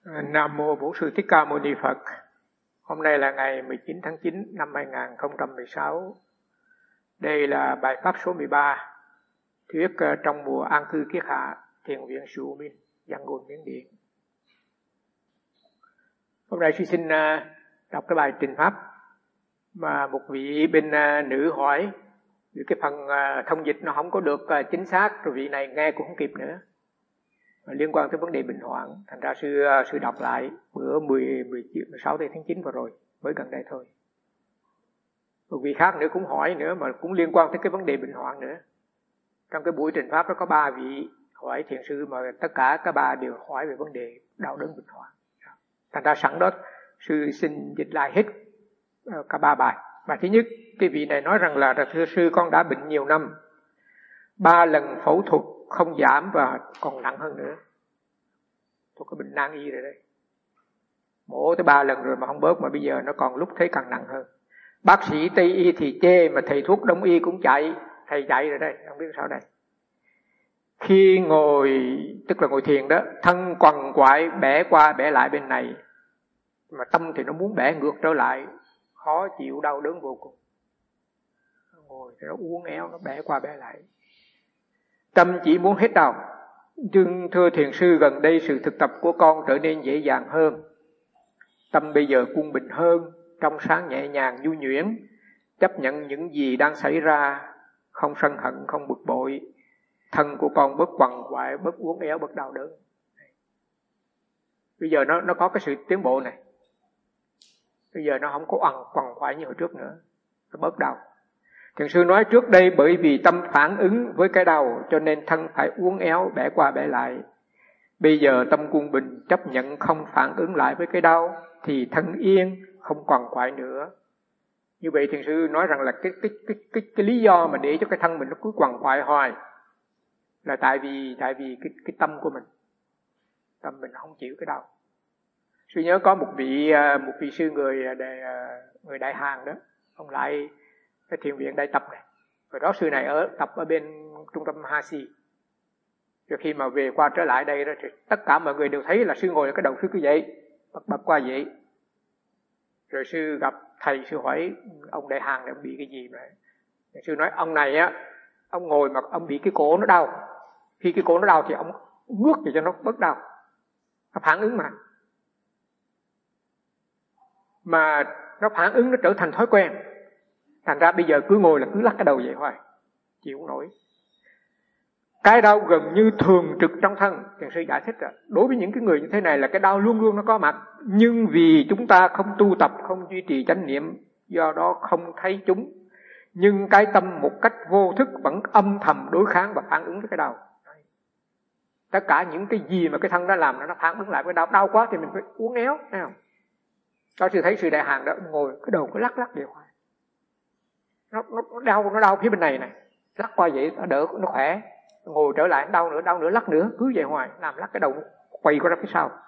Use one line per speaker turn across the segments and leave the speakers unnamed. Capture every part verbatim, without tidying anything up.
Nam mô Bổn Sư Thích Ca Mâu Ni Phật. Hôm nay là ngày mười chín tháng chín năm hai nghìn không trăm mười sáu. Đây là bài pháp số mười ba, thuyết trong mùa an cư kiết hạ, thiền viện Sư Minh, Yangon, Miến Điện. Hôm nay sư xin đọc cái bài trình pháp mà một vị bên nữ hỏi, vì cái phần thông dịch nó không có được chính xác, rồi vị này nghe cũng không kịp nữa, liên quan tới vấn đề bệnh hoạn. Thành ra sư sư đọc lại bữa mười, mười sáu tháng chín vừa rồi, mới gần đây thôi. Một vị khác nữa cũng hỏi nữa, mà cũng liên quan tới cái vấn đề bệnh hoạn nữa. Trong cái buổi trình pháp đó có ba vị hỏi thiền sư, mà tất cả các ba đều hỏi về vấn đề đau đớn bệnh hoạn. Thành ra sẵn đó sư xin dịch lại hết cả ba bài. Bài thứ nhất, cái vị này nói rằng là thưa sư, con đã bệnh nhiều năm, ba lần phẫu thuật không giảm và còn nặng hơn nữa. Thuộc cái bệnh nan y rồi đấy. Mổ tới ba lần rồi mà không bớt, mà bây giờ nó còn lúc thấy càng nặng hơn. Bác sĩ Tây y thì chê, mà thầy thuốc Đông y cũng chạy. Thầy chạy rồi đây, không biết sao đây. Khi ngồi, tức là ngồi thiền đó, thân quằn quại bẻ qua bẻ lại bên này, mà tâm thì nó muốn bẻ ngược trở lại, khó chịu đau đớn vô cùng. Ngồi thì nó uốn éo, nó bẻ qua bẻ lại, tâm chỉ muốn hết đau. Nhưng thưa thiền sư, gần đây sự thực tập của con trở nên dễ dàng hơn. Tâm bây giờ quân bình hơn, trong sáng nhẹ nhàng nhu nhuyễn, chấp nhận những gì đang xảy ra, không sân hận, không bực bội. Thân của con bớt quằn quại, bớt uốn éo, bớt đau đớn. Bây giờ nó nó có cái sự tiến bộ này. Bây giờ nó không có quằn quằn quại như hồi trước nữa, nó bớt đau. Thiền sư nói trước đây bởi vì tâm phản ứng với cái đau, cho nên thân phải uốn éo, bẻ qua bẻ lại. Bây giờ tâm quân bình, chấp nhận không phản ứng lại với cái đau, thì thân yên, không quằn quại nữa. Như vậy thiền sư nói rằng là cái cái cái cái cái lý do mà để cho cái thân mình nó cứ quằn quại hoài là tại vì tại vì cái cái tâm của mình, tâm mình không chịu cái đau. Sư nhớ có một vị một vị sư người đại, người Đại Hàn đó, ông lại cái thiền viện Đại Tập này. Rồi đó sư này ở tập ở bên trung tâm Ha Si. Rồi khi mà về qua trở lại đây đó, thì tất cả mọi người đều thấy là sư ngồi ở cái đầu sư cứ vậy, bật bật qua vậy. Rồi sư gặp thầy, sư hỏi ông Đại Hàn này ông bị cái gì mà. Sư nói ông này á, ông ngồi mà ông bị cái cổ nó đau. Khi cái cổ nó đau thì ông ngước để cho nó bớt đau. Nó phản ứng mà. Mà nó phản ứng, nó trở thành thói quen. Thành ra bây giờ cứ ngồi là cứ lắc cái đầu vậy hoài, chịu không nổi. Cái đau gần như thường trực trong thân. Thiền sư giải thích rồi, đối với những cái người như thế này là cái đau luôn luôn nó có mặt, nhưng vì chúng ta không tu tập, không duy trì chánh niệm, do đó không thấy chúng. Nhưng cái tâm một cách vô thức vẫn âm thầm đối kháng và phản ứng với cái đau. Tất cả những cái gì mà cái thân đã làm nó phản ứng lại với đau. Đau quá thì mình phải uốn éo, thấy không? Đó sư thấy sư Đại Hàn đó ngồi cái đầu cứ lắc lắc vậy hoài. Nó, nó, nó đau, nó đau phía bên này này, lắc qua vậy nó đỡ, nó khỏe. Ngồi trở lại đau nữa, đau nữa, lắc nữa, cứ vậy hoài, làm lắc cái đầu nó quay qua ra phía sau.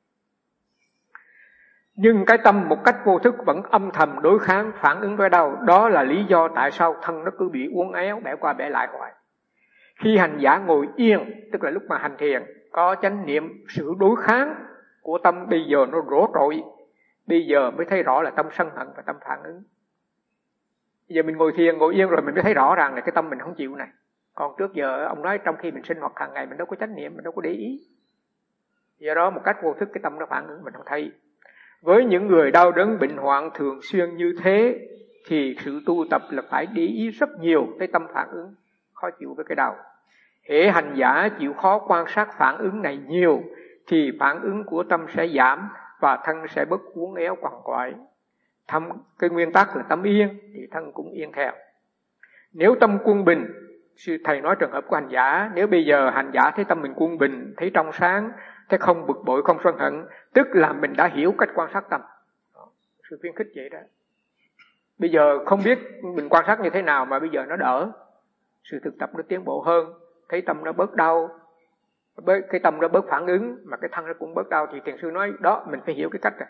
Nhưng cái tâm một cách vô thức vẫn âm thầm đối kháng, phản ứng với đau. Đó là lý do tại sao thân nó cứ bị uốn éo, bẻ qua bẻ lại hoài. Khi hành giả ngồi yên, tức là lúc mà hành thiền, có chánh niệm, sự đối kháng của tâm bây giờ nó rỗ trội. Bây giờ mới thấy rõ là tâm sân hận và tâm phản ứng. Bây giờ mình ngồi thiền, ngồi yên rồi mình mới thấy rõ ràng là cái tâm mình không chịu này. Còn trước giờ ông nói trong khi mình sinh hoạt hàng ngày mình đâu có chánh niệm, mình đâu có để ý. Do đó một cách vô thức cái tâm nó phản ứng mình không thấy. Với những người đau đớn bệnh hoạn thường xuyên như thế thì sự tu tập là phải để ý rất nhiều tới tâm phản ứng, khó chịu với cái đau. Hễ hành giả chịu khó quan sát phản ứng này nhiều thì phản ứng của tâm sẽ giảm và thân sẽ bớt uốn éo quằn quại. Thâm, cái nguyên tắc là tâm yên thì thân cũng yên theo. Nếu tâm quân bình, thầy nói trường hợp của hành giả, nếu bây giờ hành giả thấy tâm mình quân bình, thấy trong sáng, thấy không bực bội, không sân hận, tức là mình đã hiểu cách quan sát tâm. Đó, sự khuyến khích vậy đó. Bây giờ không biết mình quan sát như thế nào mà bây giờ nó đỡ, sự thực tập nó tiến bộ hơn, thấy tâm nó bớt đau, cái tâm nó bớt phản ứng mà cái thân nó cũng bớt đau, thì thiền sư nói đó mình phải hiểu cái cách này.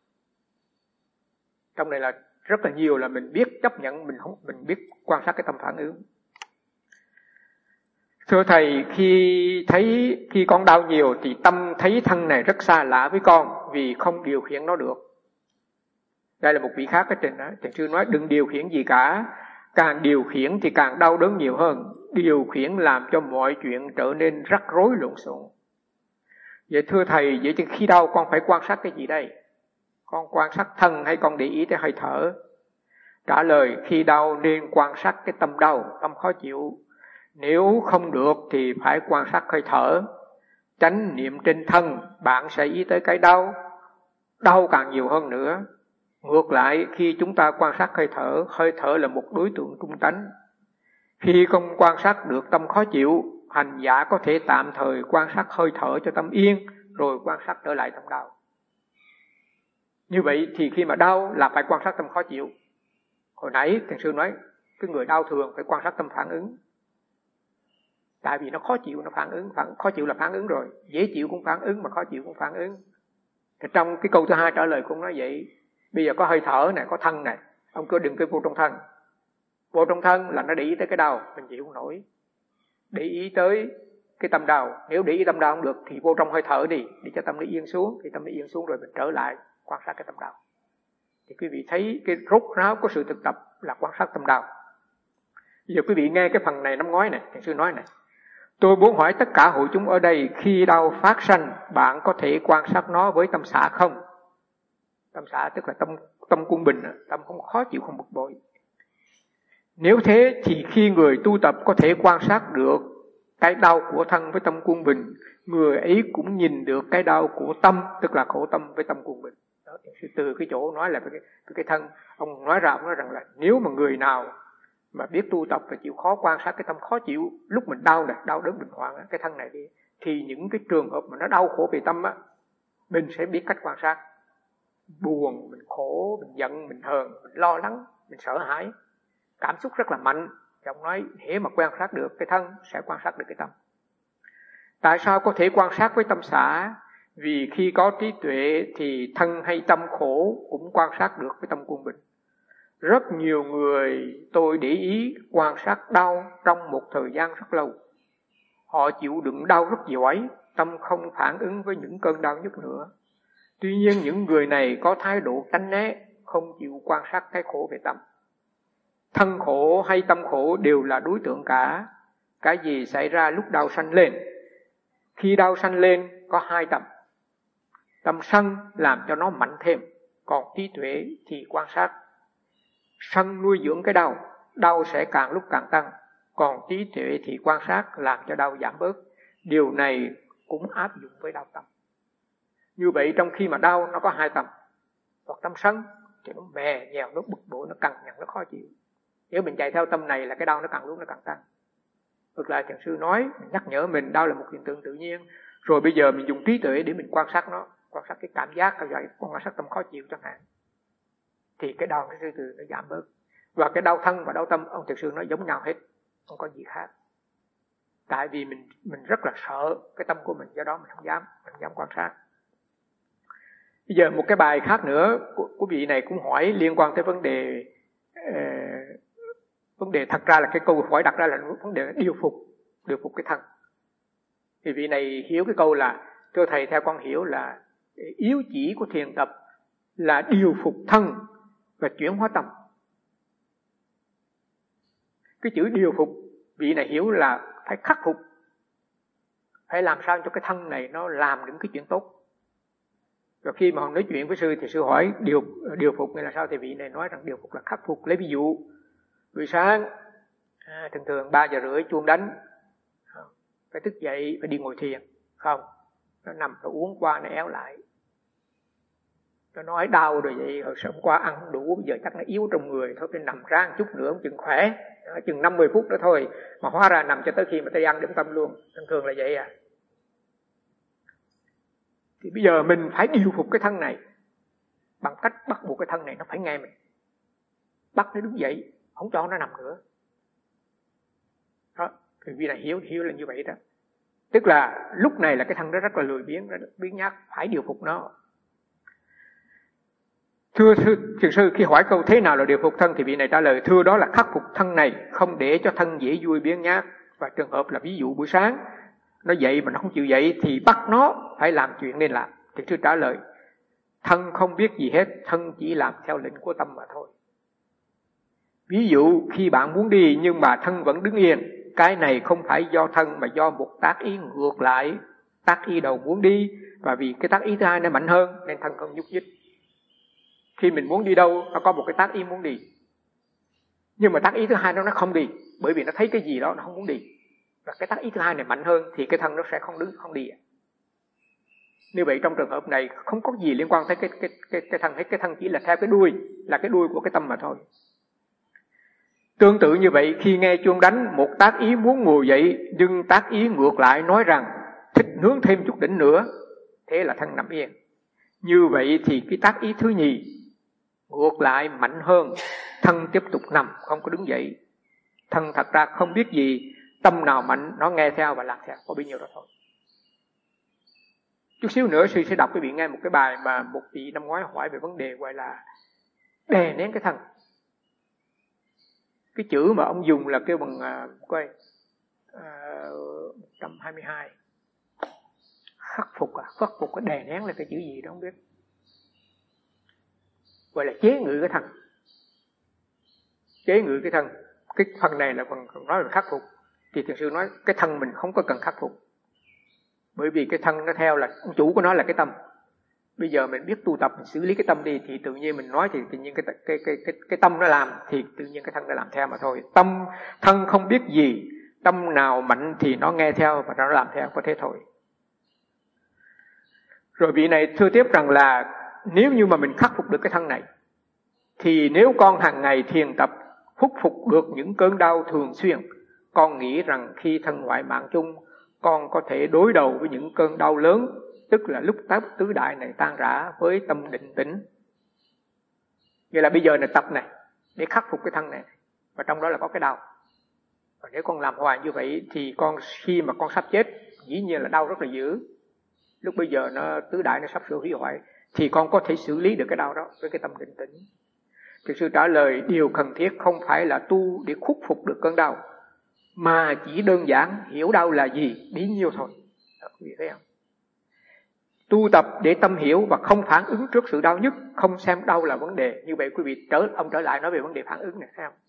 Trong này là rất là nhiều là mình biết chấp nhận, mình không, mình biết quan sát cái tâm phản ứng. Thưa thầy, khi thấy khi con đau nhiều thì tâm thấy thân này rất xa lạ với con vì không điều khiển nó được. Đây là một vị khác ở trên đó. Thiền sư nói đừng điều khiển gì cả. Càng điều khiển thì càng đau đớn nhiều hơn. Điều khiển làm cho mọi chuyện trở nên rắc rối lộn xộn. Vậy thưa thầy, vậy thì khi đau con phải quan sát cái gì đây? Con quan sát thân hay con để ý tới hơi thở? Trả lời, khi đau nên quan sát cái tâm đau, tâm khó chịu. Nếu không được thì phải quan sát hơi thở. Chánh niệm trên thân, bạn sẽ ý tới cái đau. Đau càng nhiều hơn nữa. Ngược lại, khi chúng ta quan sát hơi thở, hơi thở là một đối tượng trung tánh. Khi không quan sát được tâm khó chịu, hành giả có thể tạm thời quan sát hơi thở cho tâm yên, rồi quan sát trở lại tâm đau. Như vậy thì khi mà đau là phải quan sát tâm khó chịu. Hồi nãy thiền sư nói, cái người đau thường phải quan sát tâm phản ứng. Tại vì nó khó chịu, nó phản ứng, phản, khó chịu là phản ứng rồi. Dễ chịu cũng phản ứng, mà khó chịu cũng phản ứng. Thì trong cái câu thứ hai trả lời cũng nói vậy. Bây giờ có hơi thở này, có thân này, ông cứ đừng cứ vô trong thân. Vô trong thân là nó để ý tới cái đau, mình chịu không nổi. Để ý tới cái tâm đau. Nếu để ý tâm đau không được thì vô trong hơi thở đi, để cho tâm nó yên xuống. Thì tâm nó yên xuống rồi mình trở lại quan sát cái tâm đau. Thì quý vị thấy cái rốt ráo của sự thực tập là quan sát tâm đau. Bây giờ quý vị nghe cái phần này năm ngoái này, thiền sư nói này. Tôi muốn hỏi tất cả hội chúng ở đây, khi đau phát sanh, bạn có thể quan sát nó với tâm xả không? Tâm xả tức là tâm tâm quân bình, tâm không khó chịu, không bực bội. Nếu thế thì khi người tu tập có thể quan sát được cái đau của thân với tâm quân bình, người ấy cũng nhìn được cái đau của tâm, tức là khổ tâm với tâm quân bình. Đó, từ cái chỗ nói là cái, cái, cái thân, ông nói ra, ông nói rằng là nếu mà người nào mà biết tu tập và chịu khó quan sát cái tâm khó chịu, lúc mình đau này, đau đớn bệnh hoạn cái thân này đi, thì những cái trường hợp mà nó đau khổ về tâm á, mình sẽ biết cách quan sát. Buồn, mình khổ, mình giận, mình hờn, mình lo lắng, mình sợ hãi, cảm xúc rất là mạnh. Thì ông nói, hễ mà quan sát được cái thân, sẽ quan sát được cái tâm. Tại sao có thể quan sát với tâm xả? Vì khi có trí tuệ thì thân hay tâm khổ cũng quan sát được với tâm quân bình. Rất nhiều người tôi để ý quan sát đau trong một thời gian rất lâu. Họ chịu đựng đau rất giỏi, tâm không phản ứng với những cơn đau nhất nữa. Tuy nhiên những người này có thái độ tránh né, không chịu quan sát cái khổ về tâm. Thân khổ hay tâm khổ đều là đối tượng cả. Cái gì xảy ra lúc đau sanh lên? Khi đau sanh lên có hai tâm. Tâm sân làm cho nó mạnh thêm, còn trí tuệ thì quan sát. Sân nuôi dưỡng cái đau, đau sẽ càng lúc càng tăng, còn trí tuệ thì quan sát làm cho đau giảm bớt. Điều này cũng áp dụng với đau tâm. Như vậy trong khi mà đau nó có hai tâm. Hoặc tâm sân thì nó mè nhèo, nó bực bội, nó cằn nhằn, nó khó chịu. Nếu mình chạy theo tâm này là cái đau nó càng lúc nó càng tăng. Ngược lại thiền sư nói, mình nhắc nhở mình đau là một hiện tượng tự nhiên. Rồi bây giờ mình dùng trí tuệ để mình quan sát nó, quan sát cái cảm giác, quan sát tâm khó chịu chẳng hạn. Thì cái đau nó từ từ nó giảm bớt. Và cái đau thân và đau tâm, ông thiền sư nói giống nhau hết, không có gì khác. Tại vì mình mình rất là sợ cái tâm của mình, do đó mình không dám, mình không dám quan sát. Bây giờ một cái bài khác nữa của, của vị này cũng hỏi liên quan tới vấn đề uh, vấn đề thật ra là cái câu hỏi đặt ra là vấn đề điều phục, điều phục cái thân. Thì vị này hiểu cái câu là, thưa thầy, theo con hiểu là yếu chỉ của thiền tập là điều phục thân và chuyển hóa tâm. Cái chữ điều phục vị này hiểu là phải khắc phục, phải làm sao cho cái thân này nó làm những cái chuyện tốt. Rồi khi mà nói chuyện với sư thì sư hỏi điều điều phục này là sao, thì vị này nói rằng điều phục là khắc phục. Lấy ví dụ buổi sáng à, thường thường ba giờ rưỡi chuông đánh, phải thức dậy phải đi ngồi thiền, không nó nằm nó uống qua nó éo lại, nó nói đau rồi vậy, hồi hôm qua ăn không đủ, bây giờ chắc nó yếu trong người thôi, phải nằm ra một chút nữa chừng khỏe, chừng năm mươi phút nữa thôi, mà hóa ra nằm cho tới khi mà tới ăn điểm tâm luôn. Thường thường là vậy à. Thì bây giờ mình phải điều phục cái thân này bằng cách bắt buộc cái thân này nó phải nghe mình, bắt nó đứng dậy, không cho nó nằm nữa. Đó, thì vì này hiểu hiểu là như vậy đó. Tức là lúc này là cái thân nó rất là lười biếng, rất biếng nhác, phải điều phục nó. Thưa thiền sư, khi hỏi câu thế nào là điều phục thân thì vị này trả lời, thưa đó là khắc phục thân này, không để cho thân dễ vui biếng nhác, Và trường hợp là ví dụ buổi sáng nó dậy mà nó không chịu dậy thì bắt nó phải làm chuyện nên làm. Thiền sư trả lời, thân không biết gì hết, thân chỉ làm theo lệnh của tâm mà thôi. Ví dụ khi bạn muốn đi nhưng mà thân vẫn đứng yên, cái này không phải do thân mà do một tác ý ngược lại. Tác ý đầu muốn đi, và vì cái tác ý thứ hai nó mạnh hơn nên thân không nhúc nhích. Khi mình muốn đi đâu, nó có một cái tác ý muốn đi, nhưng mà tác ý thứ hai nó nó không đi, bởi vì nó thấy cái gì đó nó không muốn đi, và cái tác ý thứ hai này mạnh hơn thì cái thân nó sẽ không đứng không đi. Như vậy trong trường hợp này không có gì liên quan tới cái cái cái cái thân hết, cái thân chỉ là theo cái đuôi, là cái đuôi của cái tâm mà thôi. Tương tự như vậy, khi nghe chuông đánh, một tác ý muốn ngồi dậy, nhưng tác ý ngược lại nói rằng thích nướng thêm chút đỉnh nữa, thế là thân nằm yên. Như vậy thì cái tác ý thứ nhì ngược lại mạnh hơn, thân tiếp tục nằm, không có đứng dậy. Thân thật ra không biết gì, tâm nào mạnh nó nghe theo và làm theo, có bấy nhiêu đó thôi. Chút xíu nữa sư sẽ đọc quý vị nghe một cái bài mà một vị năm ngoái hỏi về vấn đề gọi là đè nén cái thân. Cái chữ mà ông dùng là kêu bằng uh, coi uh, một trăm hai mươi hai, khắc phục à, khắc phục cái đè nén là cái chữ gì đó không biết, gọi là chế ngự cái thân. Chế ngự cái thân, cái phần này là phần nói là khắc phục, thì thiền sư nói cái thân mình không có cần khắc phục, bởi vì cái thân nó theo là chủ của nó là cái tâm. Bây giờ mình biết tu tập, mình xử lý cái tâm đi thì tự nhiên mình nói thì tự nhiên cái cái cái cái cái tâm nó làm thì tự nhiên cái thân nó làm theo mà thôi. Tâm thân không biết gì, tâm nào mạnh thì nó nghe theo và nó làm theo, có thế thôi. Rồi vị này thưa tiếp rằng là nếu như mà mình khắc phục được cái thân này thì nếu con hàng ngày thiền tập khắc phục được những cơn đau thường xuyên, con nghĩ rằng khi thân ngoại mạng chung, con có thể đối đầu với những cơn đau lớn, tức là lúc tác tứ đại này tan rã với tâm định tĩnh. Vậy là bây giờ này tập này để khắc phục cái thân này, và trong đó là có cái đau. Và nếu con làm hoài như vậy thì con khi mà con sắp chết, dĩ nhiên là đau rất là dữ. Lúc bây giờ nó tứ đại nó sắp sửa hủy hoại thì con có thể xử lý được cái đau đó với cái tâm định tĩnh. Thiền sư trả lời điều cần thiết không phải là tu để khắc phục được cơn đau, mà chỉ đơn giản hiểu đau là gì bấy nhiêu thôi. Đó, quý vị thấy không? Tu tập để tâm hiểu và không phản ứng trước sự đau nhức, không xem đau là vấn đề. Như vậy quý vị trở ông trở lại nói về vấn đề phản ứng này, thấy không?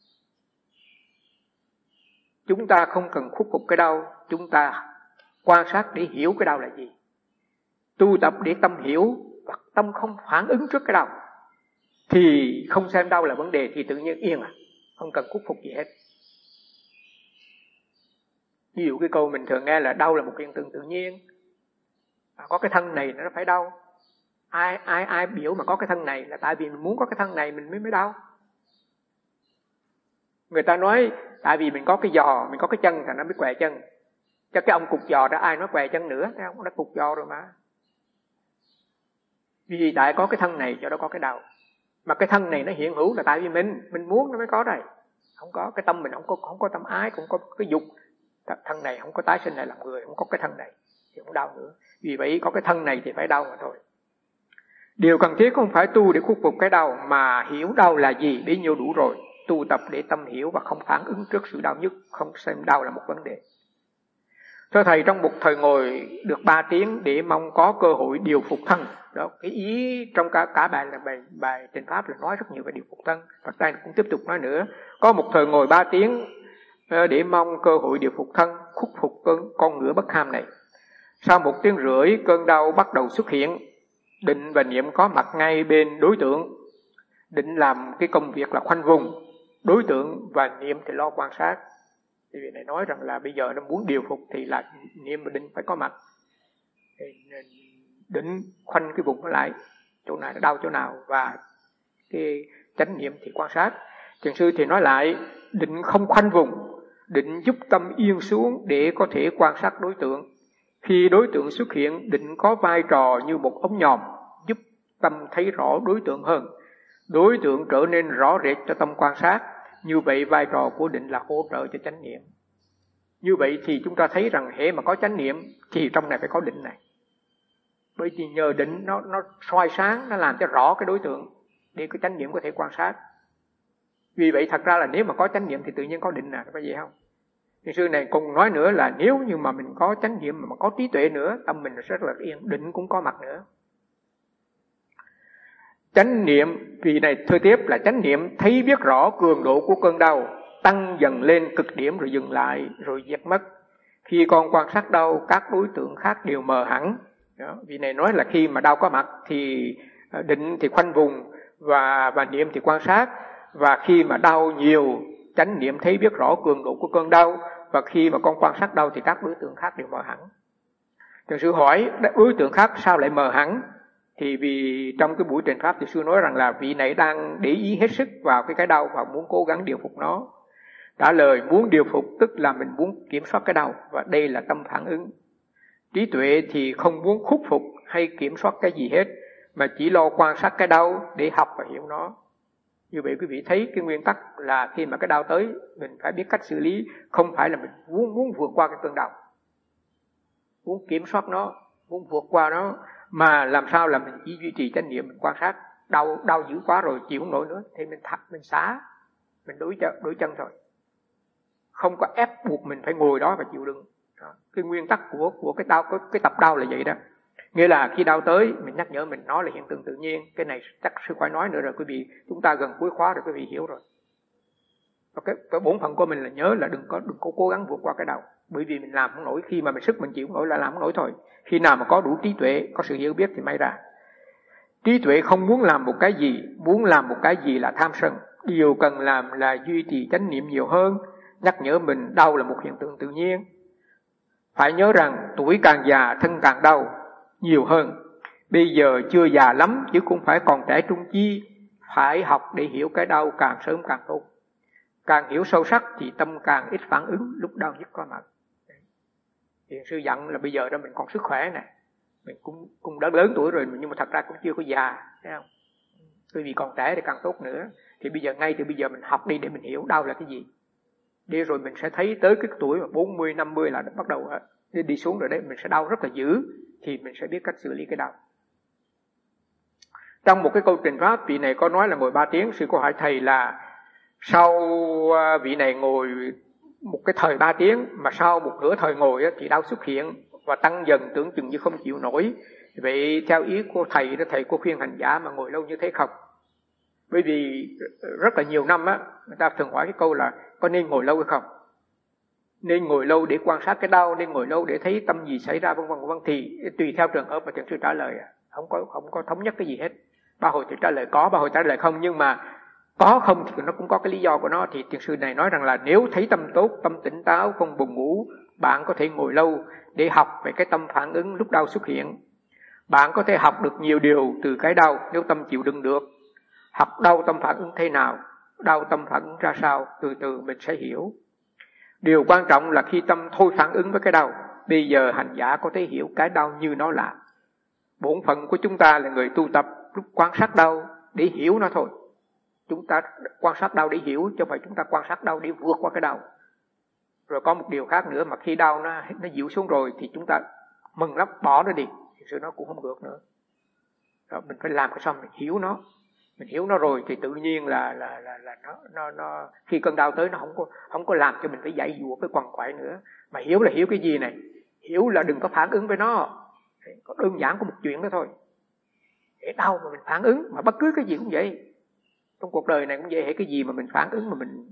Chúng ta không cần khắc phục cái đau, chúng ta quan sát để hiểu cái đau là gì. Tu tập để tâm hiểu và tâm không phản ứng trước cái đau, thì không xem đau là vấn đề thì tự nhiên yên à, không cần khắc phục gì hết. Ví dụ cái câu mình thường nghe là đau là một hiện tượng tự nhiên, có cái thân này nó phải đau. Ai ai ai biểu mà có cái thân này là tại vì mình muốn có cái thân này mình mới mới đau. Người ta nói tại vì mình có cái giò, mình có cái chân thì nó mới què chân. Cho cái ông cục giò đó ai nói què chân nữa, thấy không? Nó cục giò rồi mà. Vì tại có cái thân này cho nó có cái đau. Mà cái thân này nó hiện hữu là tại vì mình mình muốn nó mới có đây. Không có cái tâm mình không có không có tâm ái, cũng có cái dục. Thân này không có tái sinh lại làm người, không có cái thân này thì không đau nữa. Vì vậy có cái thân này thì phải đau mà thôi. Điều cần thiết không phải tu để khắc phục cái đau, mà hiểu đau là gì bấy nhiêu đủ rồi. Tu tập để tâm hiểu và không phản ứng trước sự đau nhức, không xem đau là một vấn đề. Thưa thầy, trong một thời ngồi được ba tiếng để mong có cơ hội điều phục thân. Đó, cái ý trong cả cả bài là bài bài Trình Pháp là nói rất nhiều về điều phục thân. Phật Tây cũng tiếp tục nói nữa. Có một thời ngồi ba tiếng để mong cơ hội điều phục thân, khắc phục cơn con ngựa bất ham này. Sau một tiếng rưỡi, cơn đau bắt đầu xuất hiện. Định và niệm có mặt ngay bên đối tượng. Định làm cái công việc là khoanh vùng, đối tượng và niệm thì lo quan sát. Thì vị này nói rằng là bây giờ nó muốn điều phục thì là niệm và định phải có mặt. Định khoanh cái vùng nó lại, chỗ nào nó đau chỗ nào, và cái chánh niệm thì quan sát. Thiền sư thì nói lại, định không khoanh vùng, định giúp tâm yên xuống để có thể quan sát đối tượng. Khi đối tượng xuất hiện, định có vai trò như một ống nhòm, giúp tâm thấy rõ đối tượng hơn. Đối tượng trở nên rõ rệt cho tâm quan sát. Như vậy vai trò của định là hỗ trợ cho chánh niệm. Như vậy thì chúng ta thấy rằng hễ mà có chánh niệm thì trong này phải có định này. Bởi vì nhờ định nó, nó soi sáng, nó làm cho rõ cái đối tượng để cái chánh niệm có thể quan sát. Vì vậy thật ra là nếu mà có chánh niệm thì tự nhiên có định nè, có phải vậy không? Thiền sư này còn nói nữa là nếu như mà mình có chánh niệm mà có trí tuệ nữa, tâm mình rất là yên, định cũng có mặt nữa. Chánh niệm, vì này thưa tiếp là chánh niệm thấy biết rõ cường độ của cơn đau, tăng dần lên cực điểm rồi dừng lại, rồi diệt mất. Khi con quan sát đau, các đối tượng khác đều mờ hẳn. Đó, vì này nói là khi mà đau có mặt thì định thì khoanh vùng và và niệm thì quan sát, và khi mà đau nhiều, chánh niệm thấy biết rõ cường độ của cơn đau, và khi mà con quan sát đau thì các đối tượng khác đều mờ hẳn. Thiền sư hỏi đối tượng khác sao lại mờ hẳn? Thì vì trong cái buổi truyền pháp thì sư nói rằng là vị này đang để ý hết sức vào cái cái đau và muốn cố gắng điều phục nó. Trả lời muốn điều phục tức là mình muốn kiểm soát cái đau, và đây là tâm phản ứng. Trí tuệ thì không muốn khuất phục hay kiểm soát cái gì hết, mà chỉ lo quan sát cái đau để học và hiểu nó. Như vậy quý vị thấy cái nguyên tắc là khi mà cái đau tới, mình phải biết cách xử lý, không phải là mình muốn muốn vượt qua cái cơn đau, muốn kiểm soát nó, muốn vượt qua nó, mà làm sao là mình chỉ duy trì chánh niệm, mình quan sát. Đau đau dữ quá rồi chịu không nổi nữa thì mình thắt, mình xả, mình đối chân, đối chân thôi, không có ép buộc mình phải ngồi đó và chịu đựng. Đó. Cái nguyên tắc của của cái đau, cái, cái tập đau là vậy đó. Nghĩa là khi đau tới mình nhắc nhở mình, nó là hiện tượng tự nhiên. Cái này chắc sư phải nói nữa rồi quý vị, chúng ta gần cuối khóa rồi quý vị hiểu rồi. Và cái, cái bổn phận của mình là nhớ là đừng có đừng có cố gắng vượt qua cái đau, bởi vì mình làm không nổi. Khi mà mình sức mình chịu không nổi là làm không nổi thôi. Khi nào mà có đủ trí tuệ, có sự hiểu biết thì may ra. Trí tuệ không muốn làm một cái gì, muốn làm một cái gì là tham sân. Điều cần làm là duy trì chánh niệm nhiều hơn, nhắc nhở mình đau là một hiện tượng tự nhiên. Phải nhớ rằng tuổi càng già thân càng đau nhiều hơn. Bây giờ chưa già lắm chứ cũng phải còn trẻ trung chi. Phải học để hiểu cái đau càng sớm càng tốt. Càng hiểu sâu sắc thì tâm càng ít phản ứng lúc đau nhức có mặt. Thiền sư dặn là bây giờ đó mình còn sức khỏe nè, mình cũng cũng đã lớn tuổi rồi, nhưng mà thật ra cũng chưa có già, thấy không? Bởi vì còn trẻ thì càng tốt nữa. Thì bây giờ ngay từ bây giờ mình học đi để mình hiểu đau là cái gì. Đi rồi mình sẽ thấy tới cái tuổi mà bốn mươi, năm mươi là bắt đầu đi xuống rồi đấy, mình sẽ đau rất là dữ, thì mình sẽ biết cách xử lý cái đau. Trong một cái câu trình pháp, vị này có nói là ngồi ba tiếng. Sư có hỏi thầy là sau vị này ngồi một cái thời ba tiếng, mà sau một nửa thời ngồi thì đau xuất hiện và tăng dần, tưởng chừng như không chịu nổi. Vậy theo ý của thầy, thầy có khuyên hành giả mà ngồi lâu như thế không? Bởi vì rất là nhiều năm á, người ta thường hỏi cái câu là có nên ngồi lâu hay không? Nên ngồi lâu để quan sát cái đau, nên ngồi lâu để thấy tâm gì xảy ra, vân vân vân. Thì tùy theo trường hợp mà thiền sư trả lời, không có không có thống nhất cái gì hết. Ba hồi thì trả lời có, ba hồi trả lời không, nhưng mà có không thì nó cũng có cái lý do của nó. Thì thiền sư này nói rằng là nếu thấy tâm tốt, tâm tỉnh táo, không buồn ngủ, bạn có thể ngồi lâu để học về cái tâm phản ứng lúc đau xuất hiện. Bạn có thể học được nhiều điều từ cái đau nếu tâm chịu đựng được. Học đau tâm phản ứng thế nào, đau tâm phản ứng ra sao, từ từ mình sẽ hiểu. Điều quan trọng là khi tâm thôi phản ứng với cái đau, bây giờ hành giả có thể hiểu cái đau như nó là. Bổn phận của chúng ta là người tu tập lúc quan sát đau để hiểu nó thôi. Chúng ta quan sát đau để hiểu, chứ không phải chúng ta quan sát đau để vượt qua cái đau. Rồi có một điều khác nữa, mà khi đau nó nó dịu xuống rồi thì chúng ta mừng lắm, bỏ nó đi, thì sự nó cũng không được nữa. Đó, mình phải làm cái sao mình hiểu nó. Mình hiểu nó rồi thì tự nhiên là là là là nó nó nó khi cơn đau tới nó không có không có làm cho mình phải dãy dụa, phải quằn quại nữa. Mà hiểu là hiểu cái gì này? Hiểu là đừng có phản ứng với nó. Có đơn giản có một chuyện đó thôi. Để đau mà mình phản ứng, mà bất cứ cái gì cũng vậy. Trong cuộc đời này cũng vậy, hệ cái gì mà mình phản ứng mà mình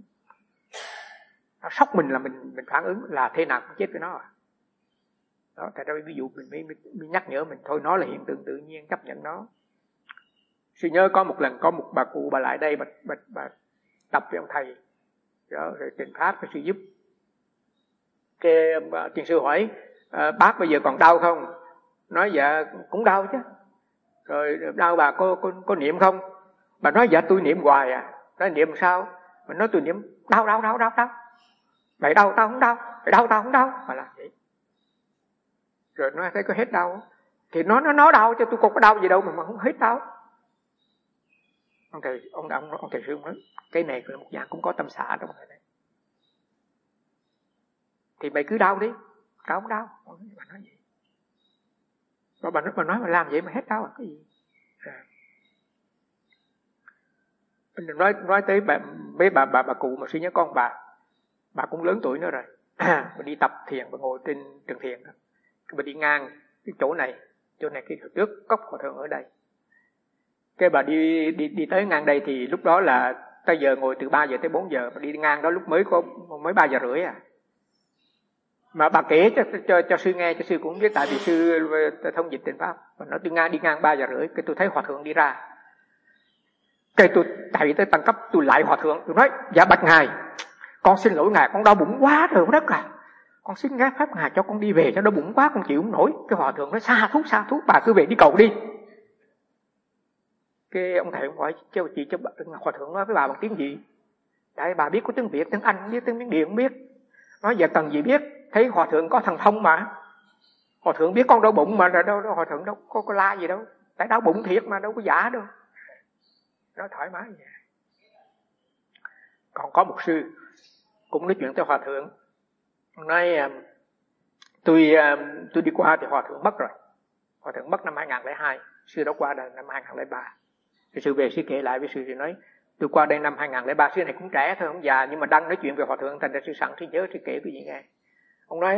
nó sốc mình là mình mình phản ứng là thế nào cũng chết với nó à. Đó, tại ra ví dụ mình mới, mới, mới nhắc nhở mình thôi, nó là hiện tượng tự nhiên, chấp nhận nó. Sư nhớ có một lần có một bà cụ bà lại đây bà, bà, bà tập với ông thầy đó, rồi trình pháp cái sư giúp. Cái thiền sư hỏi à, bác bây giờ còn đau không? Nói dạ cũng đau chứ. Rồi đau bà có, có, có niệm không? Bà nói dạ tôi niệm hoài à. Nói niệm sao? Bà nói tôi niệm đau đau đau đau đau. Vậy đau tao không đau, vậy đau tao không đau. Bà làm vậy. Rồi nói thấy có hết đau. Thì nó nó nó đau chứ tôi còn có đau gì đâu mà mà không hết đau. Ông thầy ông ông, ông thầy sư nói cái này là một dạng cũng có tâm xả trong này. Thì mày cứ đau đi, đau không đau. Bà nói vậy. Bà, bà, nói, bà nói mà làm vậy mà hết đau à, cái gì? À. Nói nói tới bà, mấy bà bà bà cụ mà suy nhớ con bà, bà cũng lớn tuổi nữa rồi. Bà đi tập thiền, bà ngồi trên trường thiền đó. Bà đi ngang cái chỗ này, chỗ này cái trước cốc hòa thượng ở đây. Cái bà đi đi đi tới ngang đây thì lúc đó là tới giờ ngồi từ ba giờ tới bốn giờ, bà đi ngang đó lúc mới có mới ba giờ rưỡi à. Mà bà kể cho cho cho sư nghe, cho sư cũng biết, tại vì sư thông dịch Tịnh Pháp. Bà nói tôi ngang đi ngang ba giờ rưỡi, cái tôi thấy hòa thượng đi ra. Cái tôi tại vì tới tăng cấp tôi lại hòa thượng, tôi nói dạ bạch ngài, con xin lỗi ngài, con đau bụng quá trời đất à, con xin ngái pháp ngài cho con đi về, cho đau bụng quá con chịu không nổi. Cái hòa thượng nói xa thuốc xa thuốc, bà cứ về đi cầu đi. Cái ông thầy ông hỏi cho chị cho bà, hòa thượng nói với bà bằng tiếng gì? Tại bà biết có tiếng Việt, tiếng Anh, biết tiếng Miến Điện không biết. Nói giờ cần gì biết, thấy hòa thượng có thần thông mà. Hòa thượng biết con đau bụng mà, đâu, đâu hòa thượng đâu có, có la gì đâu, tại đau bụng thiệt mà, đâu có giả đâu. Nói thoải mái vậy. Còn có một sư cũng nói chuyện tới hòa thượng, ông nói tôi tôi đi qua thì hòa thượng mất rồi. Hòa thượng mất năm hai không không hai, sư đó qua đây năm hai không không ba. Thì sư về sư kể lại với sư, thì nói tôi qua đây năm hai không không ba, sư này cũng trẻ thôi, không già, nhưng mà đang nói chuyện về hòa thượng, thành ra sư sẵn sư nhớ sư kể cái gì nghe. Ông nói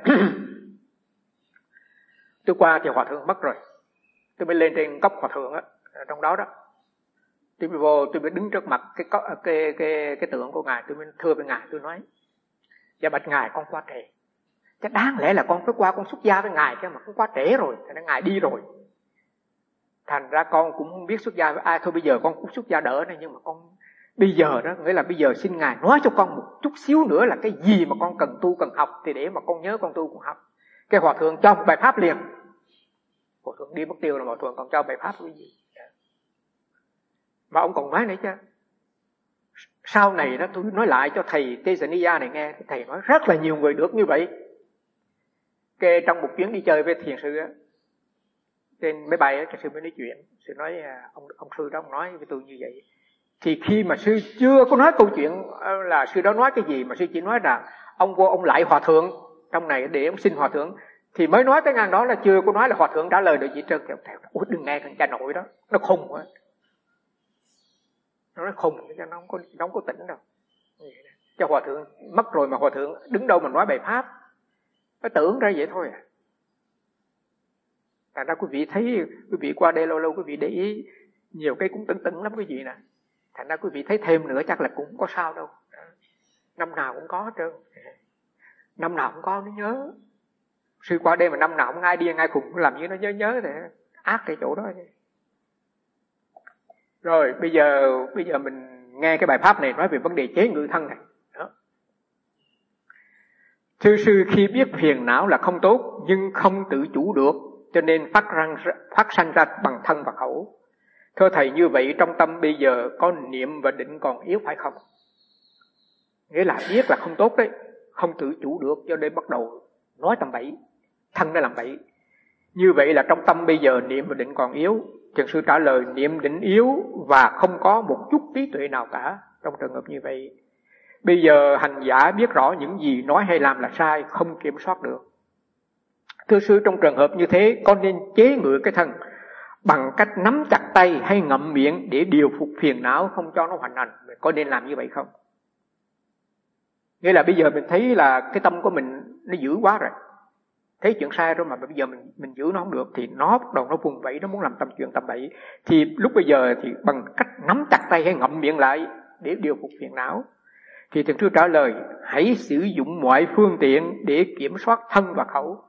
tôi qua thì hòa thượng mất rồi, tôi mới lên trên cốc hòa thượng á, trong đó đó. Tôi mới vô, tôi mới đứng trước mặt cái cái cái cái, cái tượng của ngài, tôi mới thưa với ngài, tôi nói dạ bạch ngài, con qua trễ, chắc đáng lẽ là con phải qua con xuất gia với ngài chứ, mà con qua trễ rồi, thành ra ngài đi rồi, thành ra con cũng không biết xuất gia với ai. Thôi bây giờ con cũng xuất gia đỡ này, nhưng mà con bây giờ đó, nghĩa là bây giờ xin ngài nói cho con một chút xíu nữa là cái gì mà con cần tu cần học, thì để mà con nhớ con tu con học. Cái hòa thượng cho một bài pháp liền. Hòa thượng đi mất tiêu là hòa thượng còn cho bài pháp cái gì. Mà ông còn nói nữa chứ, sau này đó tôi nói lại cho thầy Tejaniya này nghe, thầy nói rất là nhiều người được như vậy. Cái trong một chuyến đi chơi với thiền sư á, trên máy bay á, cái sư mới nói chuyện, sư nói ông ông sư đó ông nói với tôi như vậy. Thì khi mà sư chưa có nói câu chuyện là sư đó nói cái gì, mà sư chỉ nói rằng ông vô ông lại hòa thượng trong này để ông xin hòa thượng, thì mới nói tới ngang đó, là chưa có nói là hòa thượng trả lời được gì trơn. Thì ông thầy ôi đừng nghe thằng cha nội đó, nó khùng quá. Nó nói khùng chứ nó không có, nó không có tỉnh đâu. Cho hòa thượng mất rồi mà hòa thượng đứng đâu mà nói bài pháp, nó tưởng ra vậy thôi à. Thành ra quý vị thấy, quý vị qua đây lâu lâu quý vị để ý nhiều cái cũng tưng tưng lắm quý vị nè. Thành ra quý vị thấy thêm nữa chắc là cũng không có sao đâu. Năm nào cũng có hết trơn. Năm nào cũng có nó nhớ. Sư qua đây mà năm nào cũng ai điên ai khùng làm như nó nhớ nhớ thì ác cái chỗ đó. Rồi bây giờ bây giờ mình nghe cái bài pháp này nói về vấn đề chế ngự thân này. Đó. Thưa sư, khi biết phiền não là không tốt nhưng không tự chủ được, cho nên phát răng phát sanh ra bằng thân và khẩu. Thưa thầy, như vậy trong tâm bây giờ có niệm và định còn yếu phải không? Nghĩa là biết là không tốt đấy, không tự chủ được cho nên bắt đầu nói tầm bậy, thân nó làm bậy. Như vậy là trong tâm bây giờ niệm và định còn yếu. Thiền sư trả lời niệm định yếu và không có một chút trí tuệ nào cả. Trong trường hợp như vậy, bây giờ hành giả biết rõ những gì nói hay làm là sai, không kiểm soát được. Thưa sư, trong trường hợp như thế có nên chế ngự cái thân bằng cách nắm chặt tay hay ngậm miệng để điều phục phiền não không cho nó hoành hành? Mình có nên làm như vậy không? Nghĩa là bây giờ mình thấy là cái tâm của mình nó dữ quá rồi, thấy chuyện sai rồi mà bây giờ mình mình giữ nó không được, thì nó bắt đầu nó vùng vẫy, nó muốn làm tâm chuyện tầm bậy. Thì lúc bây giờ thì bằng cách nắm chặt tay hay ngậm miệng lại để điều phục phiền não. Thì Thiền sư trả lời hãy sử dụng mọi phương tiện để kiểm soát thân và khẩu.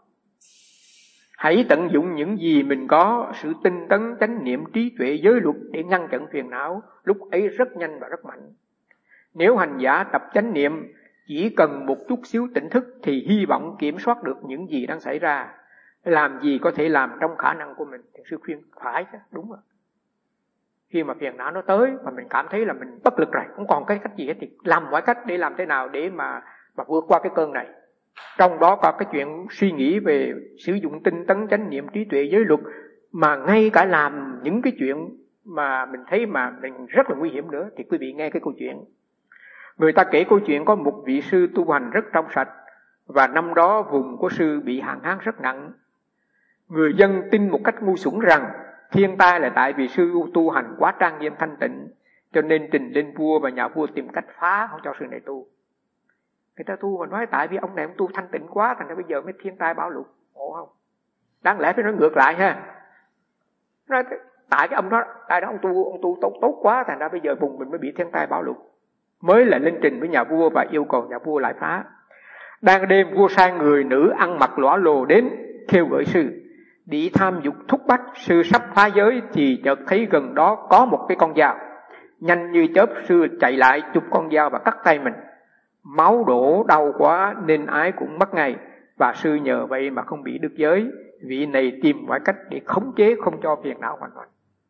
Hãy tận dụng những gì mình có, sự tinh tấn, chánh niệm, trí tuệ, giới luật để ngăn chặn phiền não, lúc ấy rất nhanh và rất mạnh. Nếu hành giả tập chánh niệm chỉ cần một chút xíu tỉnh thức thì hy vọng kiểm soát được những gì đang xảy ra. Làm gì có thể làm trong khả năng của mình. Thiền sư khuyên phải chứ, đúng rồi. Khi mà phiền não nó tới mà mình cảm thấy là mình bất lực rồi, không còn cái cách gì hết, thì làm mọi cách để làm thế nào để mà, mà vượt qua cái cơn này. Trong đó có cái chuyện suy nghĩ về sử dụng tinh tấn, chánh niệm, trí tuệ, giới luật, mà ngay cả làm những cái chuyện mà mình thấy mà mình rất là nguy hiểm nữa. Thì quý vị nghe cái câu chuyện. Người ta kể câu chuyện có một vị sư tu hành rất trong sạch, và năm đó vùng của sư bị hạn hán rất nặng. Người dân tin một cách ngu xuẩn rằng thiên tai là tại vì sư tu hành quá trang nghiêm thanh tịnh, cho nên trình lên vua và nhà vua tìm cách phá không cho sư này tu. Người ta tu mà nói tại vì ông này ông tu thanh tịnh quá, thành ra bây giờ mới thiên tai bão lụt. Ngộ không? Đáng lẽ phải nói ngược lại ha. Nói tại cái ông đó, tại đó ông tu ông tu tốt tốt quá, thành ra bây giờ vùng mình mới bị thiên tai bão lụt. Mới là lên trình với nhà vua và yêu cầu nhà vua lại phá. Đang đêm vua sai người nữ ăn mặc lõa lồ đến kêu gọi sư. Đi tham dục thúc bách, sư sắp phá giới thì chợt thấy gần đó có một cái con dao. Nhanh như chớp sư chạy lại chụp con dao và cắt tay mình. Máu đổ đau quá nên ái cũng mất ngay. Và sư nhờ vậy mà không bị được giới. Vị này tìm mọi cách để khống chế không cho phiền não hoàn toàn.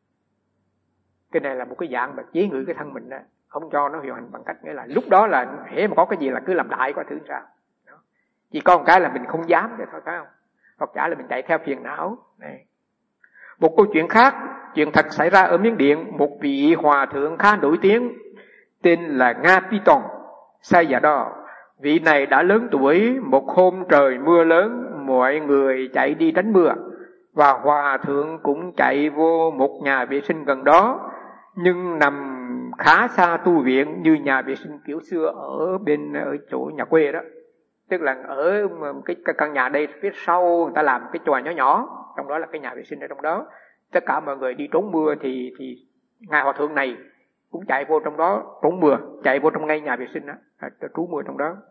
Cái này là một cái dạng mà chế ngự cái thân mình đó, không cho nó hiệu hành bằng cách nghĩa là lúc đó là hễ mà có cái gì là cứ làm đại coi thử sao. Đó. Chỉ có một cái là mình không dám vậy thôi, phải không? Hoặc giả là mình chạy theo phiền não. Này. Một câu chuyện khác, chuyện thật xảy ra ở Miến Điện, một vị hòa thượng khá nổi tiếng tên là Nga Piton Sayadaw. Vị này đã lớn tuổi, một hôm trời mưa lớn, mọi người chạy đi tránh mưa và hòa thượng cũng chạy vô một nhà vệ sinh gần đó, nhưng nằm khá xa tu viện, như nhà vệ sinh kiểu xưa ở bên ở chỗ nhà quê đó. Tức là ở cái, cái căn nhà đây phía sau người ta làm cái chòi nhỏ nhỏ, trong đó là cái nhà vệ sinh ở trong đó. Tất cả mọi người đi trốn mưa thì thì ngài hòa thượng này cũng chạy vô trong đó trốn mưa, chạy vô trong ngay nhà vệ sinh đó, trú mưa trong đó.